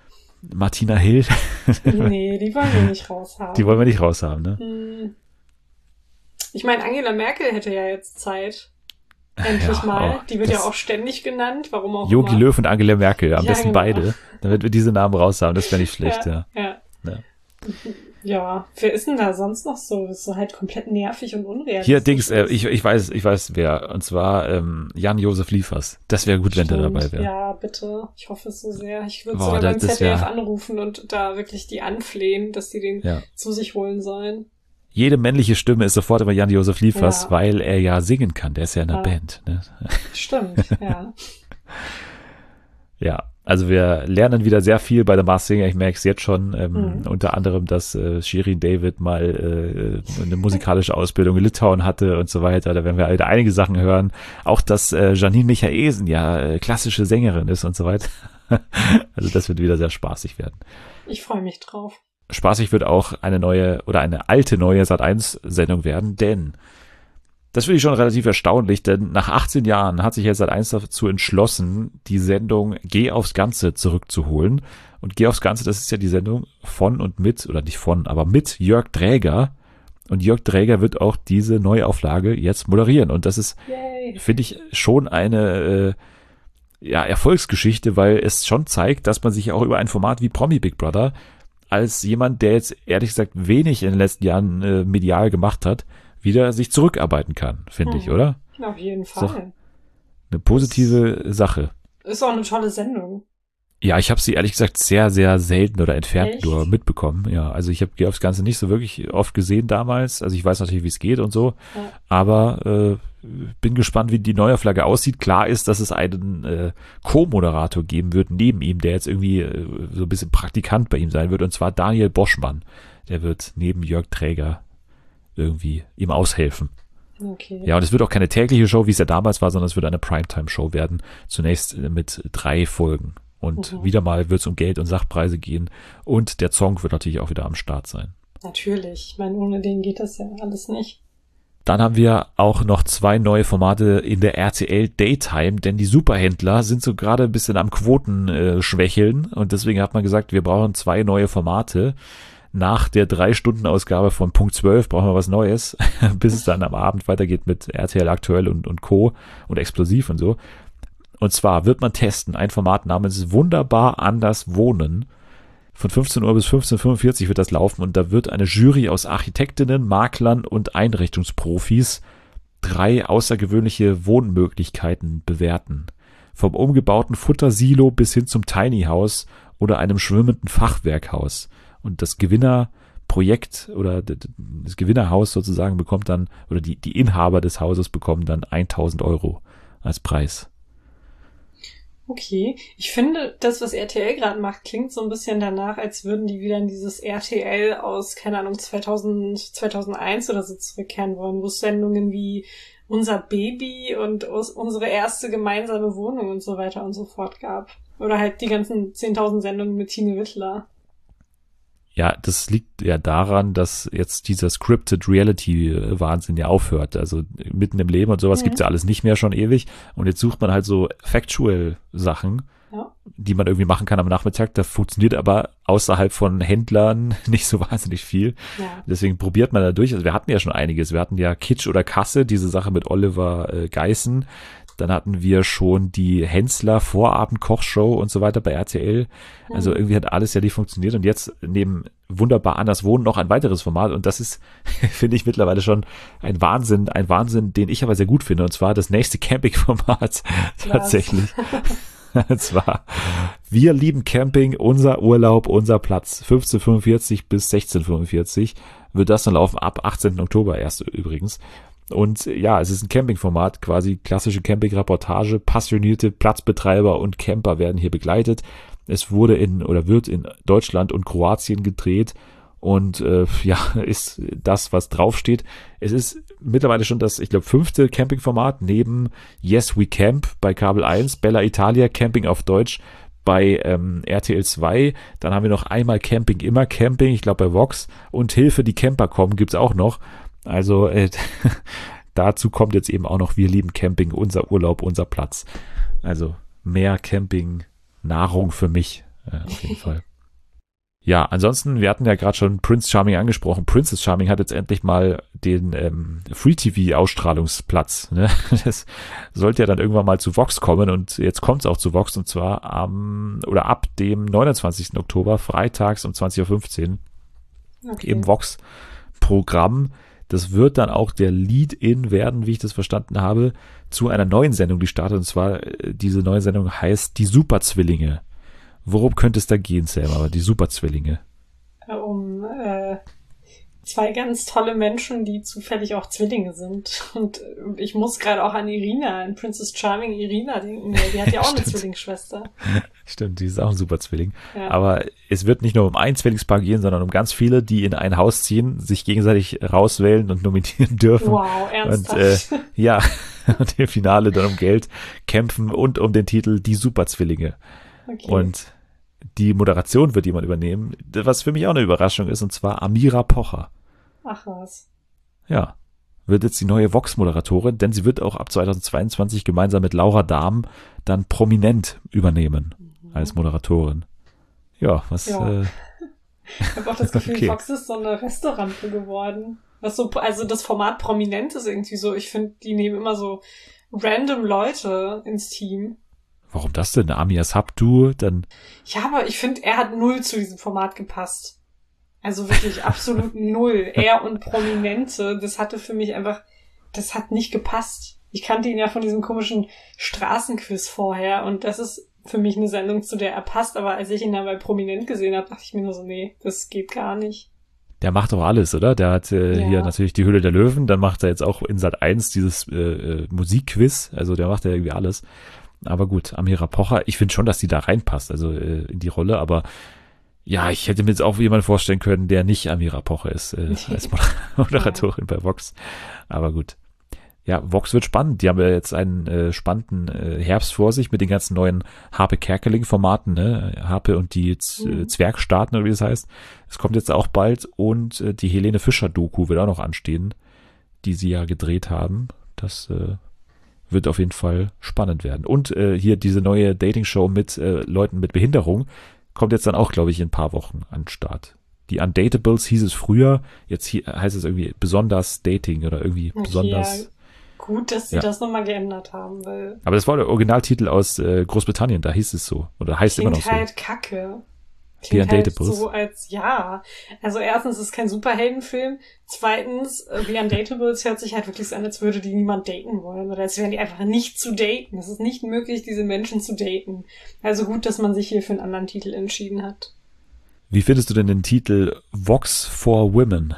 Martina Hill. Nee, die wollen wir nicht raushaben. Die wollen wir nicht raushaben, ne? Hm. Ich meine, Angela Merkel hätte ja jetzt Zeit. Endlich Ja, mal. auch Die wird ja das- auch ständig genannt, warum auch Jogi immer. Löw und Angela Merkel, am Ja, besten genau. beide, damit wir diese Namen raushaben, das wäre nicht schlecht, ja. Ja, ja. Ja. Ja, wer ist denn da sonst noch so? Das ist so halt komplett nervig und unrealistisch. Hier, Dings, äh, ich, ich weiß, ich weiß wer, und zwar ähm, Jan-Josef Liefers. Das wäre gut, wenn der Stimmt. dabei wäre. Ja, bitte. Ich hoffe es so sehr. Ich würde Boah, sogar das- beim das Z D F wär- anrufen und da wirklich die anflehen, dass die den Ja. zu sich holen sollen. Jede männliche Stimme ist sofort immer Jan-Josef Liefers, Ja. weil er ja singen kann. Der ist ja in einer Ja. Band. Ne? Stimmt, ja. Ja, also wir lernen wieder sehr viel bei der Masked Singer. Ich merke es jetzt schon. Ähm, Mhm. Unter anderem, dass äh, Shirin David mal äh, eine musikalische Ausbildung in Litauen hatte und so weiter. Da werden wir halt einige Sachen hören. Auch, dass äh, Janine Michaelsen ja äh, klassische Sängerin ist und so weiter. Also das wird wieder sehr spaßig werden. Ich freue mich drauf. Spaßig wird auch eine neue oder eine alte neue Sat eins Sendung werden, denn das finde ich schon relativ erstaunlich, denn nach achtzehn Jahren hat sich jetzt Sat eins dazu entschlossen, die Sendung Geh aufs Ganze zurückzuholen. Und Geh aufs Ganze, das ist ja die Sendung von und mit, oder nicht von, aber mit Jörg Dräger. Und Jörg Dräger wird auch diese Neuauflage jetzt moderieren. Und das ist, Yay. finde ich, schon eine äh, ja, Erfolgsgeschichte, weil es schon zeigt, dass man sich auch über ein Format wie Promi Big Brother als jemand, der jetzt ehrlich gesagt wenig in den letzten Jahren äh, medial gemacht hat, wieder sich zurückarbeiten kann, finde ich, Mhm. oder? Auf jeden Ist doch- Fall. Eine positive Sache. Ist auch eine tolle Sendung. Ja, ich habe sie ehrlich gesagt sehr, sehr selten oder entfernt Echt? nur mitbekommen. Ja, also ich habe das Ganze nicht so wirklich oft gesehen damals. Also ich weiß natürlich, wie es geht und so, Ja. aber äh, bin gespannt, wie die Neuauflage aussieht. Klar ist, dass es einen äh, Co-Moderator geben wird neben ihm, der jetzt irgendwie äh, so ein bisschen Praktikant bei ihm sein wird, und zwar Daniel Boschmann. Der wird neben Jörg Träger irgendwie ihm aushelfen. Okay. Ja, und es wird auch keine tägliche Show, wie es ja damals war, sondern es wird eine Primetime-Show werden. Zunächst äh, mit drei Folgen. Und Mhm. wieder mal wird es um Geld und Sachpreise gehen. Und der Song wird natürlich auch wieder am Start sein. Natürlich. Ich meine, ohne den geht das ja alles nicht. Dann haben wir auch noch zwei neue Formate in der R T L Daytime, denn die Superhändler sind so gerade ein bisschen am Quoten äh, schwächeln. Und deswegen hat man gesagt, wir brauchen zwei neue Formate. Nach der drei-Stunden-Ausgabe von Punkt zwölf brauchen wir was Neues, bis es dann am Abend weitergeht mit R T L Aktuell und, und Co. und Explosiv und so. Und zwar wird man testen ein Format namens Wunderbar anders wohnen. Von fünfzehn Uhr bis fünfzehn Uhr fünfundvierzig wird das laufen und da wird eine Jury aus Architektinnen, Maklern und Einrichtungsprofis drei außergewöhnliche Wohnmöglichkeiten bewerten. Vom umgebauten Futtersilo bis hin zum Tiny House oder einem schwimmenden Fachwerkhaus. Und das Gewinnerprojekt oder das Gewinnerhaus sozusagen bekommt dann, oder die, die Inhaber des Hauses bekommen dann tausend Euro als Preis. Okay. Ich finde, das, was R T L gerade macht, klingt so ein bisschen danach, als würden die wieder in dieses R T L aus, keine Ahnung, zweitausend, zweitausendeins oder so zurückkehren wollen, wo es Sendungen wie Unser Baby und us- unsere erste gemeinsame Wohnung und so weiter und so fort gab. Oder halt die ganzen zehntausend Sendungen mit Tine Wittler. Ja, das liegt ja daran, dass jetzt dieser Scripted Reality Wahnsinn ja aufhört. Also mitten im Leben und sowas Mhm. gibt's ja alles nicht mehr schon ewig. Und jetzt sucht man halt so Factual Sachen, Ja. die man irgendwie machen kann am Nachmittag. Da funktioniert aber außerhalb von Händlern nicht so wahnsinnig viel. Ja. Deswegen probiert man da durch. Also wir hatten ja schon einiges. Wir hatten ja Kitsch oder Kasse, diese Sache mit Oliver äh, Geißen. Dann hatten wir schon die Hensler Vorabend-Kochshow und so weiter bei R T L. Also Mhm. irgendwie hat alles ja nicht funktioniert. Und jetzt neben Wunderbar anders wohnen noch ein weiteres Format. Und das ist, finde ich, mittlerweile schon ein Wahnsinn, ein Wahnsinn, den ich aber sehr gut finde. Und zwar das nächste Camping-Format tatsächlich. Und zwar, wir lieben Camping, unser Urlaub, unser Platz. fünfzehn Uhr fünfundvierzig bis sechzehn Uhr fünfundvierzig wird das dann laufen, ab achtzehnten Oktober erst übrigens. Und ja, es ist ein Campingformat, quasi klassische Campingreportage. Passionierte Platzbetreiber und Camper werden hier begleitet. Es wurde in oder wird in Deutschland und Kroatien gedreht und äh, ja, ist das, was draufsteht. Es ist mittlerweile schon das, ich glaube, fünfte Campingformat neben Yes We Camp bei Kabel eins, Bella Italia, Camping auf Deutsch bei ähm, R T L zwei. Dann haben wir noch einmal Camping, immer Camping, ich glaube bei Vox. Und Hilfe, die Camper kommen, gibt's auch noch. Also äh, dazu kommt jetzt eben auch noch Wir lieben Camping, unser Urlaub, unser Platz. Also mehr Camping, Nahrung für mich, äh, auf jeden Fall. Ja, ansonsten, wir hatten ja gerade schon Prince Charming angesprochen. Princess Charming hat jetzt endlich mal den ähm, Free-T V-Ausstrahlungsplatz. Ne? Das sollte ja dann irgendwann mal zu Vox kommen und jetzt kommt es auch zu Vox und zwar am oder ab dem neunundzwanzigsten Oktober, freitags um zwanzig Uhr fünfzehn. Okay. Im Vox-Programm. Das wird dann auch der Lead-In werden, wie ich das verstanden habe, zu einer neuen Sendung, die startet. Und zwar, diese neue Sendung heißt Die Superzwillinge. Worum könnte es da gehen, Sam, aber die Superzwillinge? Um äh, zwei ganz tolle Menschen, die zufällig auch Zwillinge sind. Und ich muss gerade auch an Irina, an Princess Charming Irina denken. Die hat ja auch eine Zwillingsschwester. Stimmt, die ist auch ein Superzwilling. Ja. Aber es wird nicht nur um ein Zwillingspaar gehen, sondern um ganz viele, die in ein Haus ziehen, sich gegenseitig rauswählen und nominieren dürfen. Wow, ernsthaft? Und äh, ja, und im Finale dann um Geld kämpfen und um den Titel Die Superzwillinge. Okay. Und die Moderation wird jemand übernehmen, was für mich auch eine Überraschung ist, und zwar Amira Pocher. Ach was. Ja, wird jetzt die neue Vox-Moderatorin, denn sie wird auch ab zweitausendzweiundzwanzig gemeinsam mit Laura Dahm dann prominent übernehmen mhm. als Moderatorin. Ja, was... Ja. Äh, ich habe auch das Gefühl, okay. Vox ist so eine Restaurante geworden. Was so, also das Format Prominent ist irgendwie so, ich finde, die nehmen immer so random Leute ins Team. Warum das denn? Amias Habdu, dann... Ja, aber ich finde, er hat null zu diesem Format gepasst. Also wirklich absolut null. Er und Prominente, das hatte für mich einfach, das hat nicht gepasst. Ich kannte ihn ja von diesem komischen Straßenquiz vorher und das ist für mich eine Sendung, zu der er passt, aber als ich ihn dann bei Prominent gesehen habe, dachte ich mir nur so, nee, das geht gar nicht. Der macht doch alles, oder? Der hat äh, Ja. hier natürlich die Höhle der Löwen, dann macht er jetzt auch in Sat eins dieses äh, äh, Musikquiz, also der macht ja irgendwie alles. Aber gut, Amira Pocher, ich finde schon, dass die da reinpasst, also äh, in die Rolle, aber ja, ich hätte mir jetzt auch jemanden vorstellen können, der nicht Amira Pocher ist, äh, als Moder- Moderatorin bei Vox. Aber gut. Ja, Vox wird spannend. Die haben ja jetzt einen äh, spannenden äh, Herbst vor sich mit den ganzen neuen Harpe Kerkeling-Formaten, ne? Harpe und die Z- Mhm. Zwergstaaten oder wie das heißt. Es kommt jetzt auch bald und äh, die Helene Fischer-Doku wird auch noch anstehen, die sie ja gedreht haben. Das äh, wird auf jeden Fall spannend werden. Und äh, hier diese neue Dating-Show mit äh, Leuten mit Behinderung kommt jetzt dann auch, glaube ich, in ein paar Wochen an den Start. Die Undatables hieß es früher, jetzt hier heißt es irgendwie besonders Dating oder irgendwie Okay, besonders. ja. Gut, dass sie Ja. das nochmal geändert haben, weil Aber das war der Originaltitel aus äh, Großbritannien, da hieß es so. Oder heißt immer noch klingt so. halt kacke. Die Klingt halt Undatables. so als, ja. Also erstens ist es kein Superheldenfilm. Zweitens, äh, The Undatables hört sich halt wirklich so an, als würde die niemand daten wollen. Oder als wären die einfach nicht zu daten. Es ist nicht möglich, diese Menschen zu daten. Also gut, dass man sich hier für einen anderen Titel entschieden hat. Wie findest du denn den Titel Vox for Women?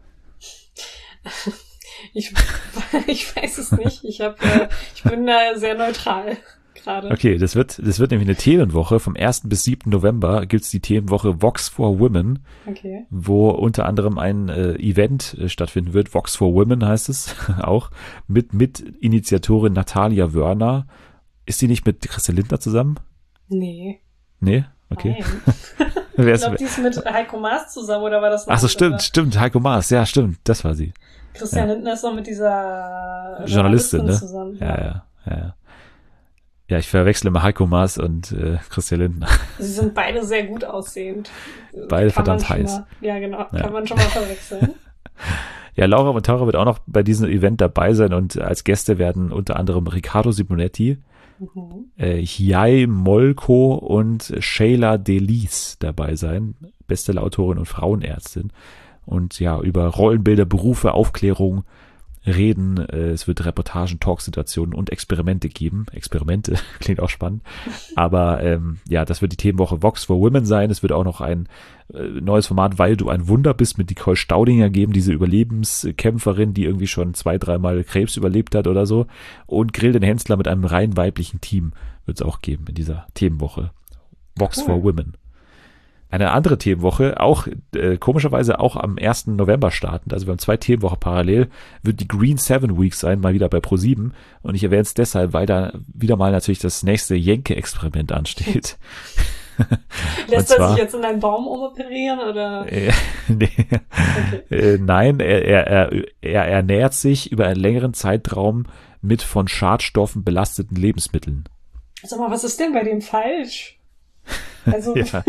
Ich, ich weiß es nicht. Ich hab, äh, ich bin da sehr neutral gerade. Okay, das wird, das wird nämlich eine Themenwoche. Vom ersten bis siebten November gibt's die Themenwoche Vox for Women, Okay. wo unter anderem ein äh, Event äh, stattfinden wird. Vox for Women heißt es auch. Mit, mit Initiatorin Natalia Wörner. Ist die nicht mit Christian Lindner zusammen? Nee. Nee? Okay. Nein. Wer Ich ist, glaube, die ist mit Heiko Maas zusammen, oder war das noch ach so, ein stimmt, anderer? stimmt. Heiko Maas. Ja, stimmt. Das war sie. Christian Ja. Lindner ist noch mit dieser Journalistin, ne? zusammen. Ja, ja, ja, ja. Ja, ich verwechsle immer Heiko Maas und äh, Christian Lindner. Sie sind beide sehr gut aussehend. Beide Kann man verdammt schon heiß. Mal, ja, genau. Ja. Kann man schon mal verwechseln. Ja, Laura Montaro wird auch noch bei diesem Event dabei sein und als Gäste werden unter anderem Riccardo Simonetti, Mhm. äh, Hiai Molko und Sheila Delis dabei sein, Bestsellerautorin und Frauenärztin. Und ja, über Rollenbilder, Berufe, Aufklärung reden. Äh, es wird Reportagen, Talksituationen und Experimente geben. Experimente, klingt auch spannend. Aber ähm, ja, das wird die Themenwoche Vox for Women sein. Es wird auch noch ein äh, neues Format, Weil du ein Wunder bist, mit Nicole Staudinger geben, diese Überlebenskämpferin, die irgendwie schon zwei, dreimal Krebs überlebt hat oder so. Und Grill den Hensler mit einem rein weiblichen Team wird es auch geben in dieser Themenwoche. Vox Cool. for Women. Eine andere Themenwoche, auch äh, komischerweise auch am ersten November startend, also wir haben zwei Themenwochen parallel, wird die Green Seven Week sein, mal wieder bei ProSieben. Und ich erwähne es deshalb, weil da wieder mal natürlich das nächste Jenke-Experiment ansteht. Lässt Und er zwar- sich jetzt in einen Baum umoperieren oder? Äh, nee. Okay. äh, nein, er, er, er, er ernährt sich über einen längeren Zeitraum mit von Schadstoffen belasteten Lebensmitteln. Sag mal, was ist denn bei dem falsch? Also Ja.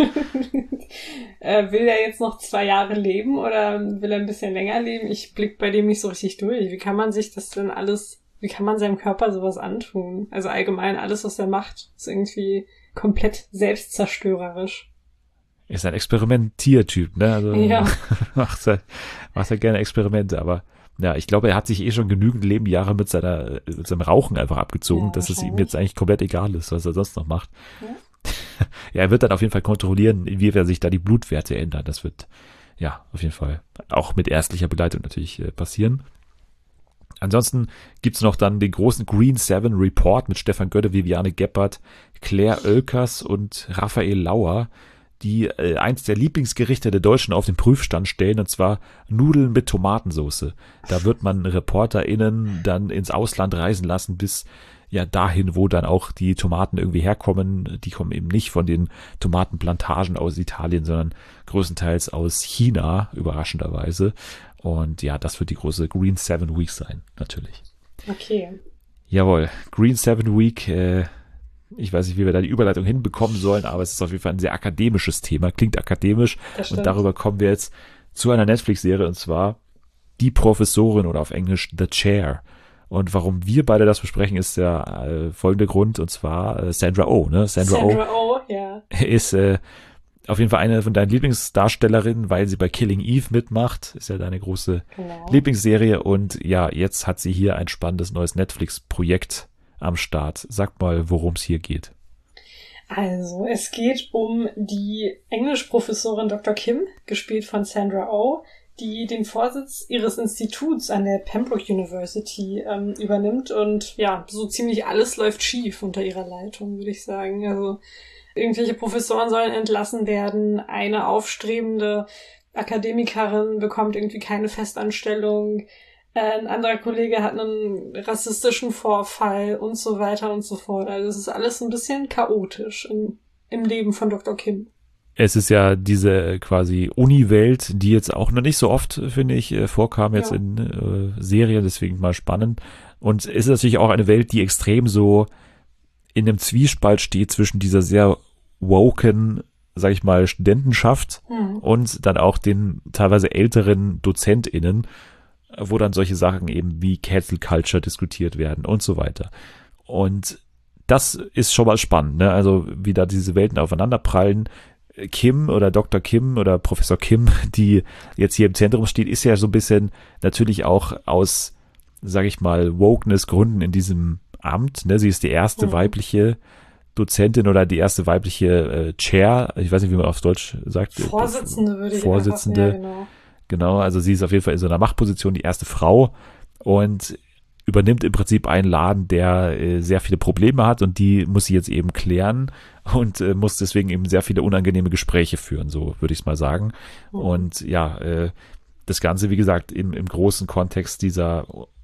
äh, will er jetzt noch zwei Jahre leben oder will er ein bisschen länger leben? Ich blick bei dem nicht so richtig durch. Wie kann man sich das denn alles, wie kann man seinem Körper sowas antun? Also allgemein alles, was er macht, ist irgendwie komplett selbstzerstörerisch. Ist ein Experimentiertyp, ne? Also Ja. macht er, macht er gerne Experimente, aber ja, ich glaube, er hat sich eh schon genügend Lebenjahre mit seiner, mit seinem Rauchen einfach abgezogen, Ja, dass es ihm wahrscheinlich. jetzt eigentlich komplett egal ist, was er sonst noch macht. Ja. Ja, er wird dann auf jeden Fall kontrollieren, inwiefern sich da die Blutwerte ändern. Das wird, ja, auf jeden Fall auch mit ärztlicher Begleitung natürlich äh, passieren. Ansonsten gibt's noch dann den großen Green Seven Report mit Stefan Götte, Viviane Geppert, Claire Oelkers und Raphael Lauer, die äh, eins der Lieblingsgerichte der Deutschen auf den Prüfstand stellen, und zwar Nudeln mit Tomatensauce. Da wird man ReporterInnen dann ins Ausland reisen lassen, bis ja dahin, wo dann auch die Tomaten irgendwie herkommen. Die kommen eben nicht von den Tomatenplantagen aus Italien, sondern größtenteils aus China, überraschenderweise. Und ja, das wird die große Green Seven Week sein, natürlich. Okay. Jawohl, Green Seven Week, äh, ich weiß nicht, wie wir da die Überleitung hinbekommen sollen, aber es ist auf jeden Fall ein sehr akademisches Thema, klingt akademisch, Das und stimmt. darüber kommen wir jetzt zu einer Netflix-Serie, und zwar Die Professorin oder auf Englisch The Chair. Und warum wir beide das besprechen, ist der äh, folgende Grund, und zwar äh, Sandra Oh, ne? Sandra, Sandra Oh, ja. Oh ist äh, auf jeden Fall eine von deinen Lieblingsdarstellerinnen, weil sie bei Killing Eve mitmacht, ist ja deine große Genau. Lieblingsserie, und ja, jetzt hat sie hier ein spannendes neues Netflix-Projekt am Start. Sag mal, worum es hier geht. Also, es geht um die Englischprofessorin Doktor Kim, gespielt von Sandra Oh, die den Vorsitz ihres Instituts an der Pembroke University ähm, übernimmt, und ja, so ziemlich alles läuft schief unter ihrer Leitung, würde ich sagen. Also irgendwelche Professoren sollen entlassen werden, eine aufstrebende Akademikerin bekommt irgendwie keine Festanstellung, äh, ein anderer Kollege hat einen rassistischen Vorfall und so weiter und so fort. Also es ist alles ein bisschen chaotisch im, im Leben von Doktor Kim. Es ist ja diese quasi Uni-Welt, die jetzt auch noch nicht so oft, finde ich, äh, vorkam jetzt Ja. in äh, Serien, deswegen mal spannend. Und es ist natürlich auch eine Welt, die extrem so in einem Zwiespalt steht zwischen dieser sehr woken, sag ich mal, Studentenschaft Hm. und dann auch den teilweise älteren DozentInnen, wo dann solche Sachen eben wie Cancel Culture diskutiert werden und so weiter. Und das ist schon mal spannend, ne? Also wie da diese Welten aufeinanderprallen. Kim oder Doktor Kim oder Professor Kim, die jetzt hier im Zentrum steht, ist ja so ein bisschen natürlich auch aus, sag ich mal, Wokeness-Gründen in diesem Amt. Ne? Sie ist die erste Mhm. weibliche Dozentin oder die erste weibliche äh, Chair, ich weiß nicht, wie man auf Deutsch sagt. Vorsitzende würde ich Vorsitzende. einfach, ja, genau. Genau, also sie ist auf jeden Fall in so einer Machtposition die erste Frau und übernimmt im Prinzip einen Laden, der äh, sehr viele Probleme hat, und die muss sie jetzt eben klären und äh, muss deswegen eben sehr viele unangenehme Gespräche führen, so würde ich es mal sagen. Mhm. Und ja, äh, das Ganze, wie gesagt, im, im großen Kontext dieser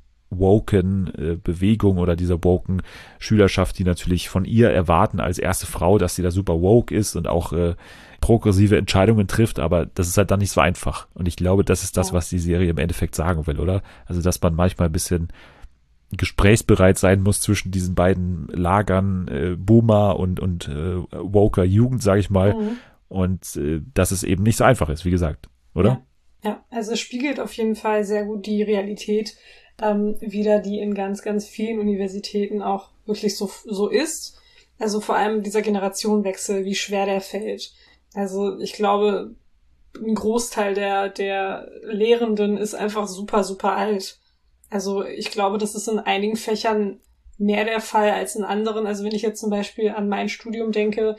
woken äh, Bewegung oder dieser woken Schülerschaft, die natürlich von ihr erwarten als erste Frau, dass sie da super woke ist und auch äh, progressive Entscheidungen trifft, aber das ist halt dann nicht so einfach. Und ich glaube, das ist das, Ja. was die Serie im Endeffekt sagen will, oder? Also, dass man manchmal ein bisschen gesprächsbereit sein muss zwischen diesen beiden Lagern, äh, Boomer und, und äh, woker Jugend, sage ich mal. Mhm. Und äh, dass es eben nicht so einfach ist, wie gesagt, oder? Ja, ja, also es spiegelt auf jeden Fall sehr gut die Realität ähm, wider, die in ganz, ganz vielen Universitäten auch wirklich so, so ist. Also vor allem dieser Generationenwechsel, wie schwer der fällt. Also ich glaube, ein Großteil der, der Lehrenden ist einfach super, super alt. Also ich glaube, das ist in einigen Fächern mehr der Fall als in anderen. Also wenn ich jetzt zum Beispiel an mein Studium denke,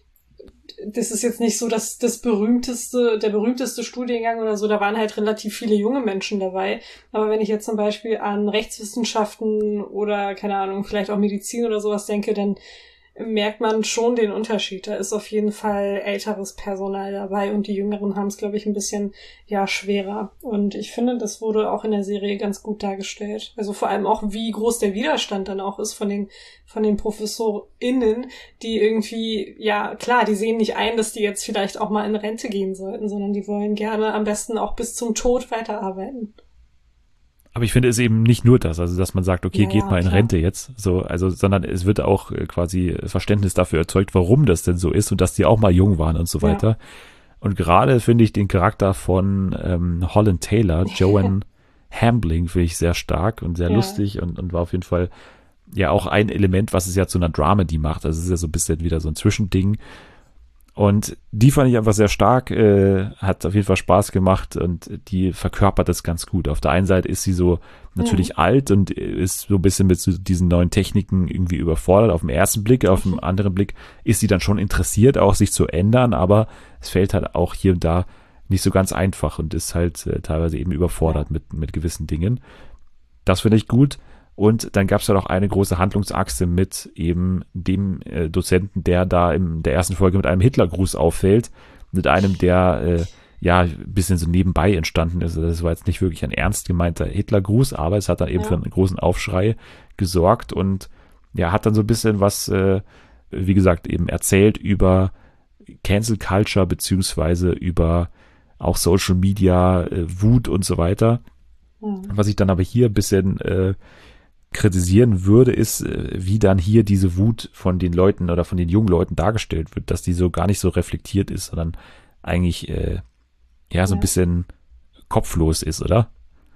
das ist jetzt nicht so, dass das berühmteste, der berühmteste Studiengang oder so, da waren halt relativ viele junge Menschen dabei. Aber wenn ich jetzt zum Beispiel an Rechtswissenschaften oder, keine Ahnung, vielleicht auch Medizin oder sowas denke, dann merkt man schon den Unterschied. Da ist auf jeden Fall älteres Personal dabei und die Jüngeren haben es, glaube ich, ein bisschen, ja, schwerer. Und ich finde, das wurde auch in der Serie ganz gut dargestellt. Also vor allem auch, wie groß der Widerstand dann auch ist von den, von den ProfessorInnen, die irgendwie, ja, klar, die sehen nicht ein, dass die jetzt vielleicht auch mal in Rente gehen sollten, sondern die wollen gerne am besten auch bis zum Tod weiterarbeiten. Aber ich finde es eben nicht nur das, also dass man sagt, okay, Ja, geht ja, mal in klar. Rente jetzt, so, also, sondern es wird auch äh, quasi Verständnis dafür erzeugt, warum das denn so ist und dass die auch mal jung waren und so Ja. weiter. Und gerade finde ich den Charakter von ähm, Holland Taylor, Joanne Hambling, finde ich sehr stark und sehr Ja. lustig und, und war auf jeden Fall ja auch ein Element, was es ja zu einer Dramedy macht. Also es ist ja so ein bisschen wieder so ein Zwischending. Und die fand ich einfach sehr stark, äh, hat auf jeden Fall Spaß gemacht und die verkörpert das ganz gut. Auf der einen Seite ist sie so natürlich alt und ist so ein bisschen mit so diesen neuen Techniken irgendwie überfordert auf den ersten Blick. Auf den anderen Blick ist sie dann schon interessiert, auch sich zu ändern, aber es fällt halt auch hier und da nicht so ganz einfach und ist halt äh, teilweise eben überfordert mit, mit gewissen Dingen. Das finde ich gut. Und dann gab es ja noch eine große Handlungsachse mit eben dem äh, Dozenten, der da in der ersten Folge mit einem Hitlergruß auffällt, mit einem, der äh, ja ein bisschen so nebenbei entstanden ist. Also das war jetzt nicht wirklich ein ernst gemeinter Hitlergruß, aber es hat dann eben Ja. für einen großen Aufschrei gesorgt und ja, hat dann so ein bisschen was, äh, wie gesagt, eben erzählt über Cancel Culture beziehungsweise über auch Social Media, äh, Wut und so weiter. Mhm. Was ich dann aber hier ein bisschen äh, kritisieren würde, ist, äh, wie dann hier diese Wut von den Leuten oder von den jungen Leuten dargestellt wird, dass die so gar nicht so reflektiert ist, sondern eigentlich äh, ja so ein Ja. bisschen kopflos ist, oder?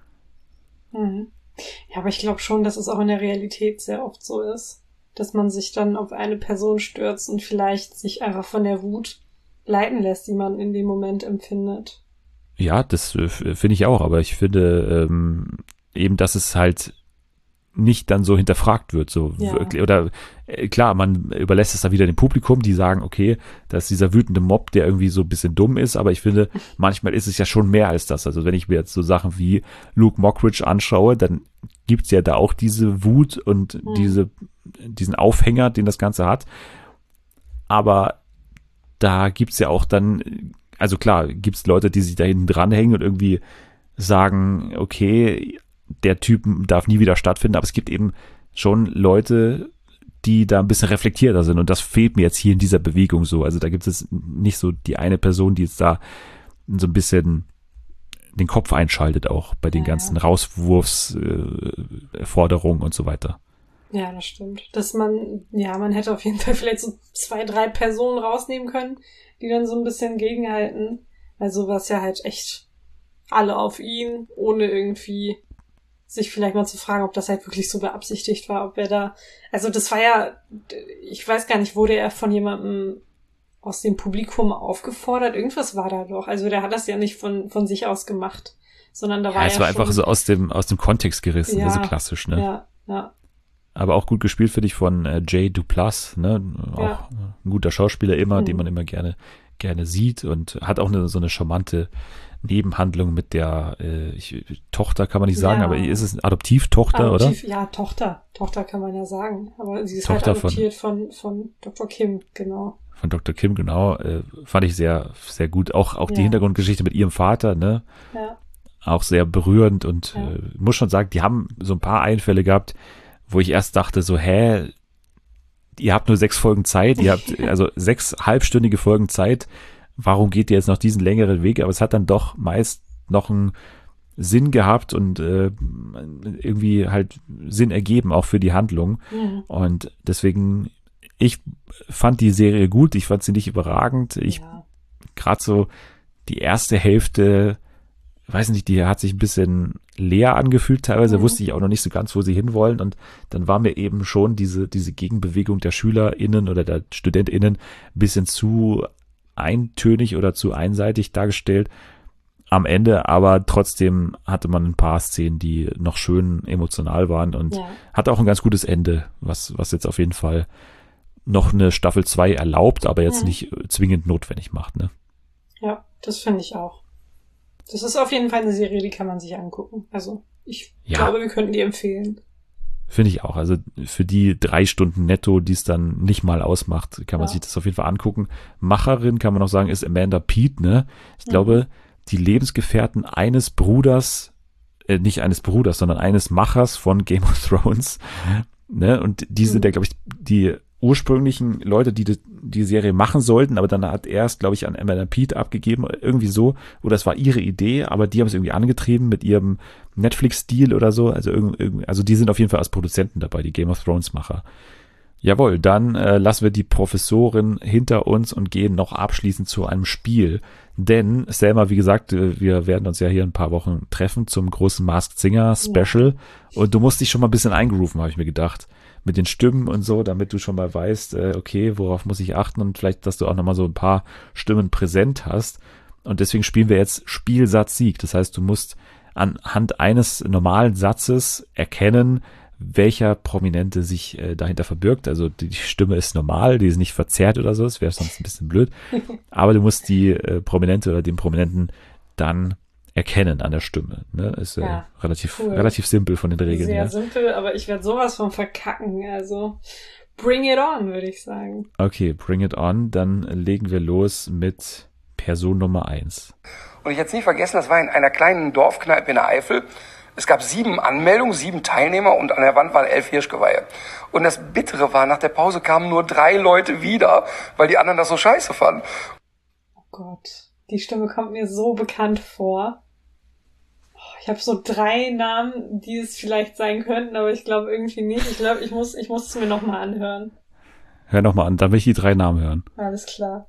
Mhm. Ja, aber ich glaube schon, dass es auch in der Realität sehr oft so ist, dass man sich dann auf eine Person stürzt und vielleicht sich einfach von der Wut leiten lässt, die man in dem Moment empfindet. Ja, das äh, finde ich auch, aber ich finde ähm, eben, dass es halt nicht dann so hinterfragt wird, so Ja. wirklich, oder äh, klar, man überlässt es dann wieder dem Publikum, die sagen, okay, das ist dieser wütende Mob, der irgendwie so ein bisschen dumm ist, aber ich finde, manchmal ist es ja schon mehr als das. Also wenn ich mir jetzt so Sachen wie Luke Mockridge anschaue, dann gibt's ja da auch diese Wut und Mhm. diese, diesen Aufhänger, den das Ganze hat. Aber da gibt's ja auch dann, also klar, gibt's Leute, die sich da hinten dranhängen und irgendwie sagen, okay, der Typ darf nie wieder stattfinden, aber es gibt eben schon Leute, die da ein bisschen reflektierter sind und das fehlt mir jetzt hier in dieser Bewegung so. Also da gibt es nicht so die eine Person, die jetzt da so ein bisschen den Kopf einschaltet auch bei den Ja, ganzen ja. Rauswurfsforderungen und so weiter. Ja, das stimmt. Dass man, ja, man hätte auf jeden Fall vielleicht so zwei, drei Personen rausnehmen können, die dann so ein bisschen gegenhalten. Weil sowas ja halt echt alle auf ihn, ohne irgendwie sich vielleicht mal zu fragen, ob das halt wirklich so beabsichtigt war, ob er da, also das war ja, ich weiß gar nicht, wurde er von jemandem aus dem Publikum aufgefordert? Irgendwas war da doch. Also der hat das ja nicht von, von sich aus gemacht, sondern da war Ja, ja es war schon, einfach so aus dem, aus dem Kontext gerissen, Ja, also klassisch, ne? ja, ja, Aber auch gut gespielt finde ich von äh, Jay Duplass, ne? Auch Ja. ein guter Schauspieler immer, Mhm. den man immer gerne gerne sieht und hat auch eine, so eine charmante Nebenhandlung mit der äh, ich, Tochter, kann man nicht sagen, Ja. aber ist es eine Adoptivtochter, oder? Adoptiv, ja, Tochter. Tochter kann man ja sagen. Aber sie ist Tochter halt von- adoptiert von, von Doktor Kim, genau. Von Doktor Kim, genau. Äh, fand ich sehr, sehr gut. Auch, auch die Ja. Hintergrundgeschichte mit ihrem Vater, ne? Ja, Auch sehr berührend und Ja. äh, muss schon sagen, die haben so ein paar Einfälle gehabt, wo ich erst dachte so, hä, ihr habt nur sechs Folgen Zeit, ihr habt also sechs halbstündige Folgen Zeit, warum geht ihr jetzt noch diesen längeren Weg? Aber es hat dann doch meist noch einen Sinn gehabt und äh, irgendwie halt Sinn ergeben, auch für die Handlung. mhm. Und deswegen, ich fand die Serie gut, ich fand sie nicht überragend. Ich ja. gerade so die erste Hälfte, weiß nicht, die hat sich ein bisschen leer angefühlt. Teilweise Mhm. wusste ich auch noch nicht so ganz, wo sie hinwollen. Und dann war mir eben schon diese, diese Gegenbewegung der SchülerInnen oder der StudentInnen ein bisschen zu eintönig oder zu einseitig dargestellt am Ende. Aber trotzdem hatte man ein paar Szenen, die noch schön emotional waren und Ja. hat auch ein ganz gutes Ende, was, was jetzt auf jeden Fall noch eine Staffel zwei erlaubt, aber jetzt Mhm. nicht zwingend notwendig macht, ne? Ja, das finde ich auch. Das ist auf jeden Fall eine Serie, die kann man sich angucken. Also, ich Ja. glaube, wir könnten die empfehlen. Finde ich auch. Also für die drei Stunden netto, die es dann nicht mal ausmacht, kann man Ja. sich das auf jeden Fall angucken. Macherin, kann man auch sagen, ist Amanda Peet, ne? Ich Mhm. glaube, die Lebensgefährten eines Bruders, äh, nicht eines Bruders, sondern eines Machers von Game of Thrones, ne? Und die sind Mhm. ja, glaube ich, die ursprünglichen Leute, die die, die Serie machen sollten, aber dann hat er es, glaube ich, an Amanda Peet abgegeben, irgendwie so, oder es war ihre Idee, aber die haben es irgendwie angetrieben mit ihrem Netflix-Deal oder so, also irgendwie, also die sind auf jeden Fall als Produzenten dabei, die Game of Thrones-Macher. Jawohl, dann äh, lassen wir die Professorin hinter uns und gehen noch abschließend zu einem Spiel. Denn, Selma, wie gesagt, wir werden uns ja hier in ein paar Wochen treffen zum großen Masked Singer Special. Ja. Und du musst dich schon mal ein bisschen eingrooven, habe ich mir gedacht. Mit den Stimmen und so, damit du schon mal weißt, äh, okay, worauf muss ich achten und vielleicht, dass du auch nochmal so ein paar Stimmen präsent hast. Und deswegen spielen wir jetzt Spielsatz Sieg. Das heißt, du musst anhand eines normalen Satzes erkennen, welcher Prominente sich äh, dahinter verbirgt. Also die, die Stimme ist normal, die ist nicht verzerrt oder so, das wäre sonst ein bisschen blöd. Aber du musst die äh, Prominente oder den Prominenten dann erkennen an der Stimme. Ne? Ist äh, Ja, relativ, cool. relativ simpel von den Regeln Sehr her. simpel, aber ich werde sowas von verkacken. Also bring it on, würde ich sagen. Okay, bring it on. Dann legen wir los mit Person Nummer eins. Und ich jetzt nie vergessen, das war in einer kleinen Dorfkneipe in der Eifel. Es gab sieben Anmeldungen, sieben Teilnehmer und an der Wand waren elf Hirschgeweihe. Und das Bittere war, nach der Pause kamen nur drei Leute wieder, weil die anderen das so scheiße fanden. Oh Gott, die Stimme kommt mir so bekannt vor. Oh, ich habe so drei Namen, die es vielleicht sein könnten, aber ich glaube irgendwie nicht. Ich glaube, ich muss, ich muss es mir nochmal anhören. Hör nochmal an, da will ich die drei Namen hören. Alles klar.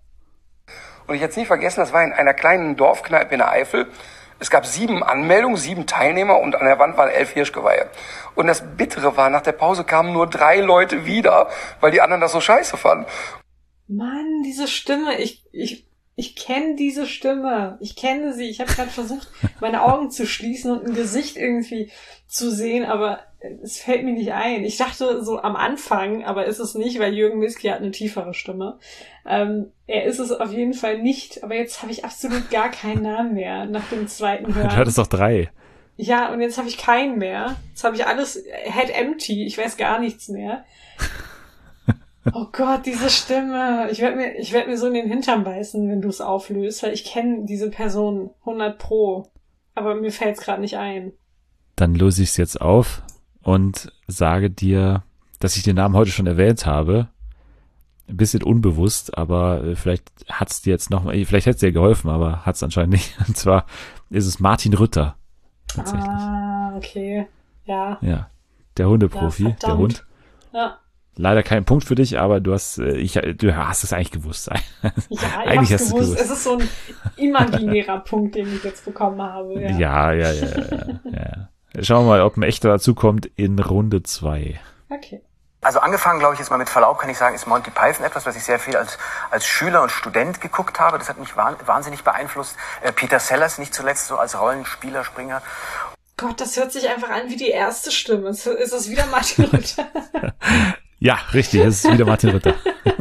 Und ich jetzt nie vergessen, das war in einer kleinen Dorfkneipe in der Eifel. Es gab sieben Anmeldungen, sieben Teilnehmer und an der Wand waren elf Hirschgeweihe. Und das Bittere war, nach der Pause kamen nur drei Leute wieder, weil die anderen das so scheiße fanden. Mann, diese Stimme, ich, ich, ich kenne diese Stimme. Ich kenne sie. Ich habe gerade versucht, meine Augen zu schließen und ein Gesicht irgendwie zu sehen, aber es fällt mir nicht ein. Ich dachte so am Anfang, aber ist es nicht, weil Jürgen Milski hat eine tiefere Stimme. Ähm, er ist es auf jeden Fall nicht, aber jetzt habe ich absolut gar keinen Namen mehr nach dem zweiten Hören. Du hattest doch drei. Ja, und jetzt habe ich keinen mehr. Jetzt habe ich alles head empty. Ich weiß gar nichts mehr. Oh Gott, diese Stimme. Ich werde mir, ich werde mir so in den Hintern beißen, wenn du es auflöst, weil ich kenne diese Person hundert pro. Aber mir fällt es gerade nicht ein. Dann löse ich es jetzt auf und sage dir, dass ich den Namen heute schon erwähnt habe. Ein bisschen unbewusst, aber äh, vielleicht hat's dir jetzt noch mal, vielleicht hätte es dir geholfen, aber hat's anscheinend nicht. Und zwar ist es Martin Rütter. Tatsächlich. Ah, okay. Ja. Ja, der Hundeprofi, Ja, der verdammt. Hund. Ja. Leider kein Punkt für dich, aber du hast, äh, ich, du hast es eigentlich gewusst. Ja, ich Eigentlich hab's hast du's gewusst. gewusst. Es ist so ein imaginärer Punkt, den ich jetzt bekommen habe. Ja. Ja, ja, ja, ja, ja. Schauen wir mal, ob ein echter dazukommt in Runde zwei. Okay. Also angefangen, glaube ich, jetzt mal mit Verlaub kann ich sagen, ist Monty Python etwas, was ich sehr viel als, als Schüler und Student geguckt habe. Das hat mich wahn, wahnsinnig beeinflusst. Äh, Peter Sellers nicht zuletzt so als Rollenspieler, Springer. Gott, das hört sich einfach an wie die erste Stimme. Ist ist es wieder Martin Rütter? Ja, richtig, es ist wieder Martin Rütter.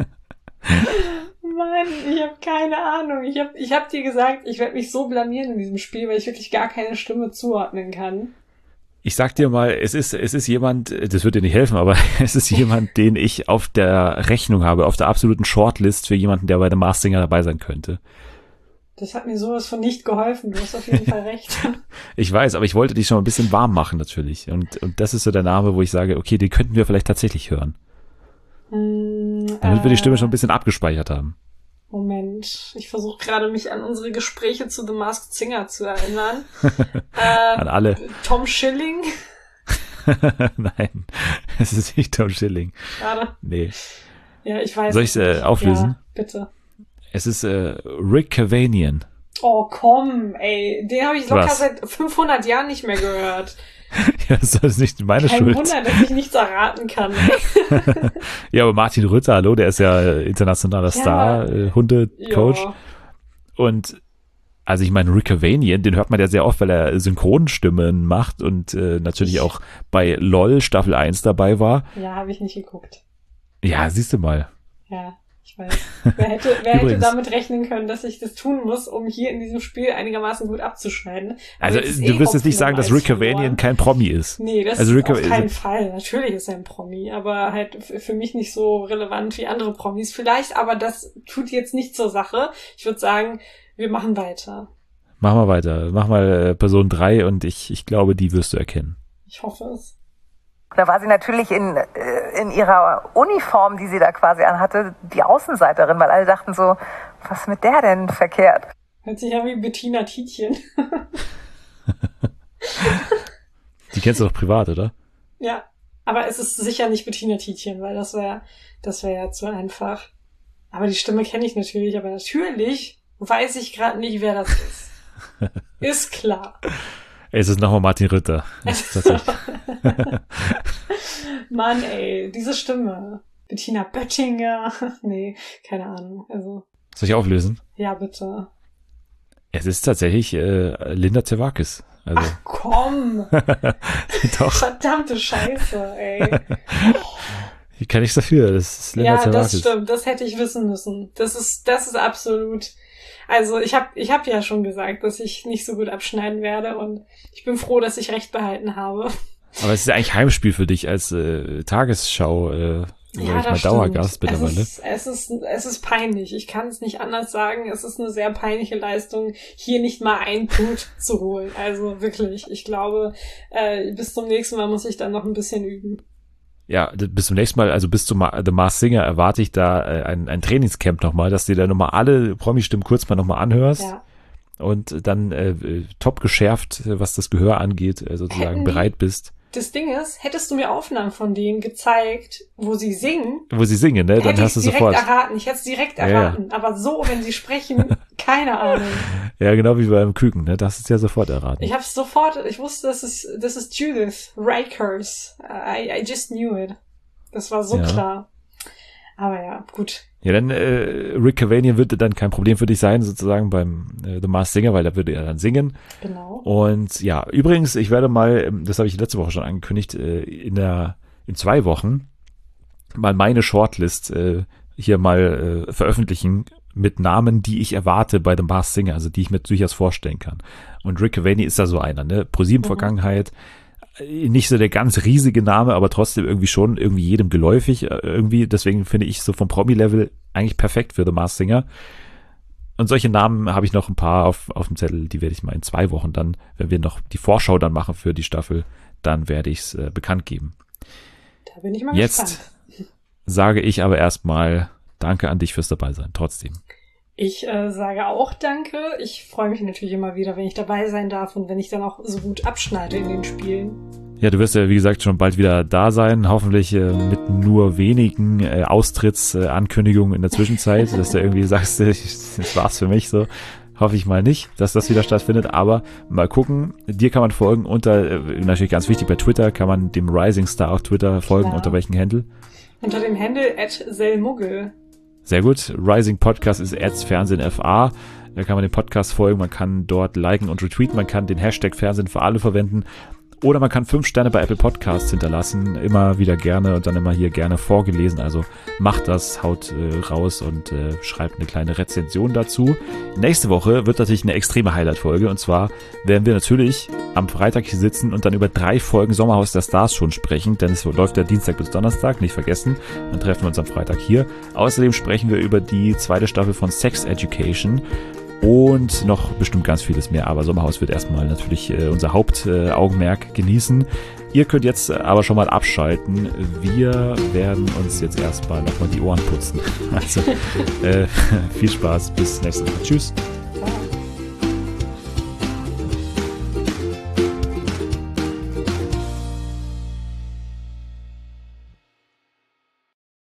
Mann, ich habe keine Ahnung. Ich habe ich hab dir gesagt, ich werde mich so blamieren in diesem Spiel, weil ich wirklich gar keine Stimme zuordnen kann. Ich sag dir mal, es ist, es ist jemand, das wird dir nicht helfen, aber es ist jemand, den ich auf der Rechnung habe, auf der absoluten Shortlist für jemanden, der bei der Masked Singer dabei sein könnte. Das hat mir sowas von nicht geholfen. Du hast auf jeden Fall recht. Ich weiß, aber ich wollte dich schon ein bisschen warm machen natürlich. Und, und das ist so der Name, wo ich sage, okay, den könnten wir vielleicht tatsächlich hören. Hm, Damit äh, wir die Stimme schon ein bisschen abgespeichert haben. Moment, ich versuche gerade mich an unsere Gespräche zu The Masked Singer zu erinnern. äh, An alle. Tom Schilling. Nein, es ist nicht Tom Schilling. Schade. Nee. Ja, ich weiß. Soll ich es äh, auflösen? Ja, bitte. Es ist äh, Rick Cavanian. Oh, komm, ey. Den habe ich locker Was? seit fünfhundert Jahren nicht mehr gehört. Ja, das ist nicht meine Kein Schuld. Wunder, dass ich nichts erraten kann. Ja, aber Martin Rütter, hallo, der ist ja äh, internationaler Ja. Star, äh, Hundecoach. Ja. Und also ich meine, Rick Cavanian, den hört man ja sehr oft, weil er Synchronstimmen macht und äh, natürlich auch bei LOL Staffel eins dabei war. Ja, habe ich nicht geguckt. Ja, siehst du mal. Ja, ich weiß. Wer hätte, wer hätte Übrigens. damit rechnen können, dass ich das tun muss, um hier in diesem Spiel einigermaßen gut abzuschneiden? Also jetzt ist du eh wirst jetzt nicht sagen, dass Hoffnung Rick als Cavanian verloren. kein Promi ist. Nee, das Also Rick auf Cav- keinen Fall. Natürlich ist er ein Promi, aber halt f- für mich nicht so relevant wie andere Promis. Vielleicht, aber das tut jetzt nicht zur Sache. Ich würde sagen, wir machen weiter. Mach mal weiter. Mach mal äh, Person drei und ich, ich glaube, die wirst du erkennen. Ich hoffe es. Da war sie natürlich in, in ihrer Uniform, die sie da quasi anhatte, die Außenseiterin, weil alle dachten so, was ist mit der denn verkehrt? Hört sich an wie Bettina Tietjen. Die kennst du doch privat, oder? Ja, aber es ist sicher nicht Bettina Tietjen, weil das wäre das wäre ja zu einfach. Aber die Stimme kenne ich natürlich, aber natürlich weiß ich gerade nicht, wer das ist. Ist klar. Es ist nochmal Martin Rütter. Mann, ey, diese Stimme. Bettina Böttinger. Nee, keine Ahnung. Also. Soll ich auflösen? Ja, bitte. Es ist tatsächlich äh, Linda Zerwakis. Also. Ach komm! Doch. Verdammte Scheiße, ey. Wie kann ich dafür? Das ist Linda Ja, Zerwakis. das stimmt. Das hätte ich wissen müssen. Das ist, das ist absolut. Also ich habe ich hab ja schon gesagt, dass ich nicht so gut abschneiden werde und ich bin froh, dass ich recht behalten habe. Aber es ist ja eigentlich Heimspiel für dich als äh, Tagesschau, äh, ja, ich mal Dauergast mittlerweile. Es ist, es ist, es ist peinlich. Ich kann es nicht anders sagen. Es ist eine sehr peinliche Leistung, hier nicht mal einen Punkt zu holen. Also wirklich, ich glaube, äh, bis zum nächsten Mal muss ich dann noch ein bisschen üben. Ja, bis zum nächsten Mal, also bis zum The Masked Singer erwarte ich da äh, ein, ein Trainingscamp nochmal, dass du dir da nochmal alle Promi-Stimmen kurz mal nochmal anhörst. Ja. Und dann äh, top geschärft, was das Gehör angeht, äh, sozusagen Hätten bereit bist. Das Ding ist, hättest du mir Aufnahmen von denen gezeigt, wo sie singen, Wo sie singen, ne? Dann hätte hast du ich direkt sofort. erraten. Ich hätte es direkt Ja, ja. erraten. Aber so, wenn sie sprechen, keine Ahnung. Ja, genau wie beim Küken, ne? Das ist ja sofort erraten. Ich habe es sofort, ich wusste, das ist, das ist Judith Rakers. I, I just knew it. Das war so Ja. klar. Aber ja, gut. Ja, dann äh, Rick Cavanian würde dann kein Problem für dich sein, sozusagen beim äh, The Masked Singer, weil da würde er dann singen. Genau. Und ja, übrigens, ich werde mal, ähm, das habe ich letzte Woche schon angekündigt, äh, in der in zwei Wochen mal meine Shortlist äh, hier mal äh, veröffentlichen mit Namen, die ich erwarte bei The Masked Singer, also die ich mir durchaus vorstellen kann. Und Rick Cavanian ist da so einer, ne? ProSieben-Vergangenheit, nicht so der ganz riesige Name, aber trotzdem irgendwie schon irgendwie jedem geläufig äh, irgendwie. Deswegen finde ich so vom Promi-Level eigentlich perfekt für The Masked Singer. Und solche Namen habe ich noch ein paar auf, auf dem Zettel, die werde ich mal in zwei Wochen dann, wenn wir noch die Vorschau dann machen für die Staffel, dann werde ich es äh, bekannt geben. Da bin ich mal Jetzt gespannt. sage ich aber erstmal Danke an dich fürs Dabeisein, trotzdem. Ich äh, sage auch Danke. Ich freue mich natürlich immer wieder, wenn ich dabei sein darf und wenn ich dann auch so gut abschneide in den Spielen. Ja, du wirst ja, wie gesagt, schon bald wieder da sein, hoffentlich äh, mit nur wenigen äh, Austrittsankündigungen äh, in der Zwischenzeit, dass du irgendwie sagst, äh, das war's für mich so. Hoffe ich mal nicht, dass das wieder stattfindet, aber mal gucken. Dir kann man folgen unter, äh, natürlich ganz wichtig, bei Twitter kann man dem Rising Star auf Twitter folgen. Klar. Unter welchen Handle? Unter dem Handle at selmuggel. Sehr gut. Rising Podcast ist Ads Fernsehen F A. Da kann man den Podcast folgen, man kann dort liken und retweeten, man kann den Hashtag Fernsehen für alle verwenden. Oder man kann fünf Sterne bei Apple Podcasts hinterlassen, immer wieder gerne und dann immer hier gerne vorgelesen. Also macht das, haut äh, raus und äh, schreibt eine kleine Rezension dazu. Nächste Woche wird natürlich eine extreme Highlight-Folge und zwar werden wir natürlich am Freitag hier sitzen und dann über drei Folgen Sommerhaus der Stars schon sprechen, denn es läuft ja Dienstag bis Donnerstag, nicht vergessen. Dann treffen wir uns am Freitag hier. Außerdem sprechen wir über die zweite Staffel von Sex Education. Und noch bestimmt ganz vieles mehr. Aber Sommerhaus wird erstmal natürlich äh, unser Hauptaugenmerk äh, genießen. Ihr könnt jetzt aber schon mal abschalten. Wir werden uns jetzt erstmal nochmal die Ohren putzen. Also äh, viel Spaß. Bis nächstes Mal. Tschüss.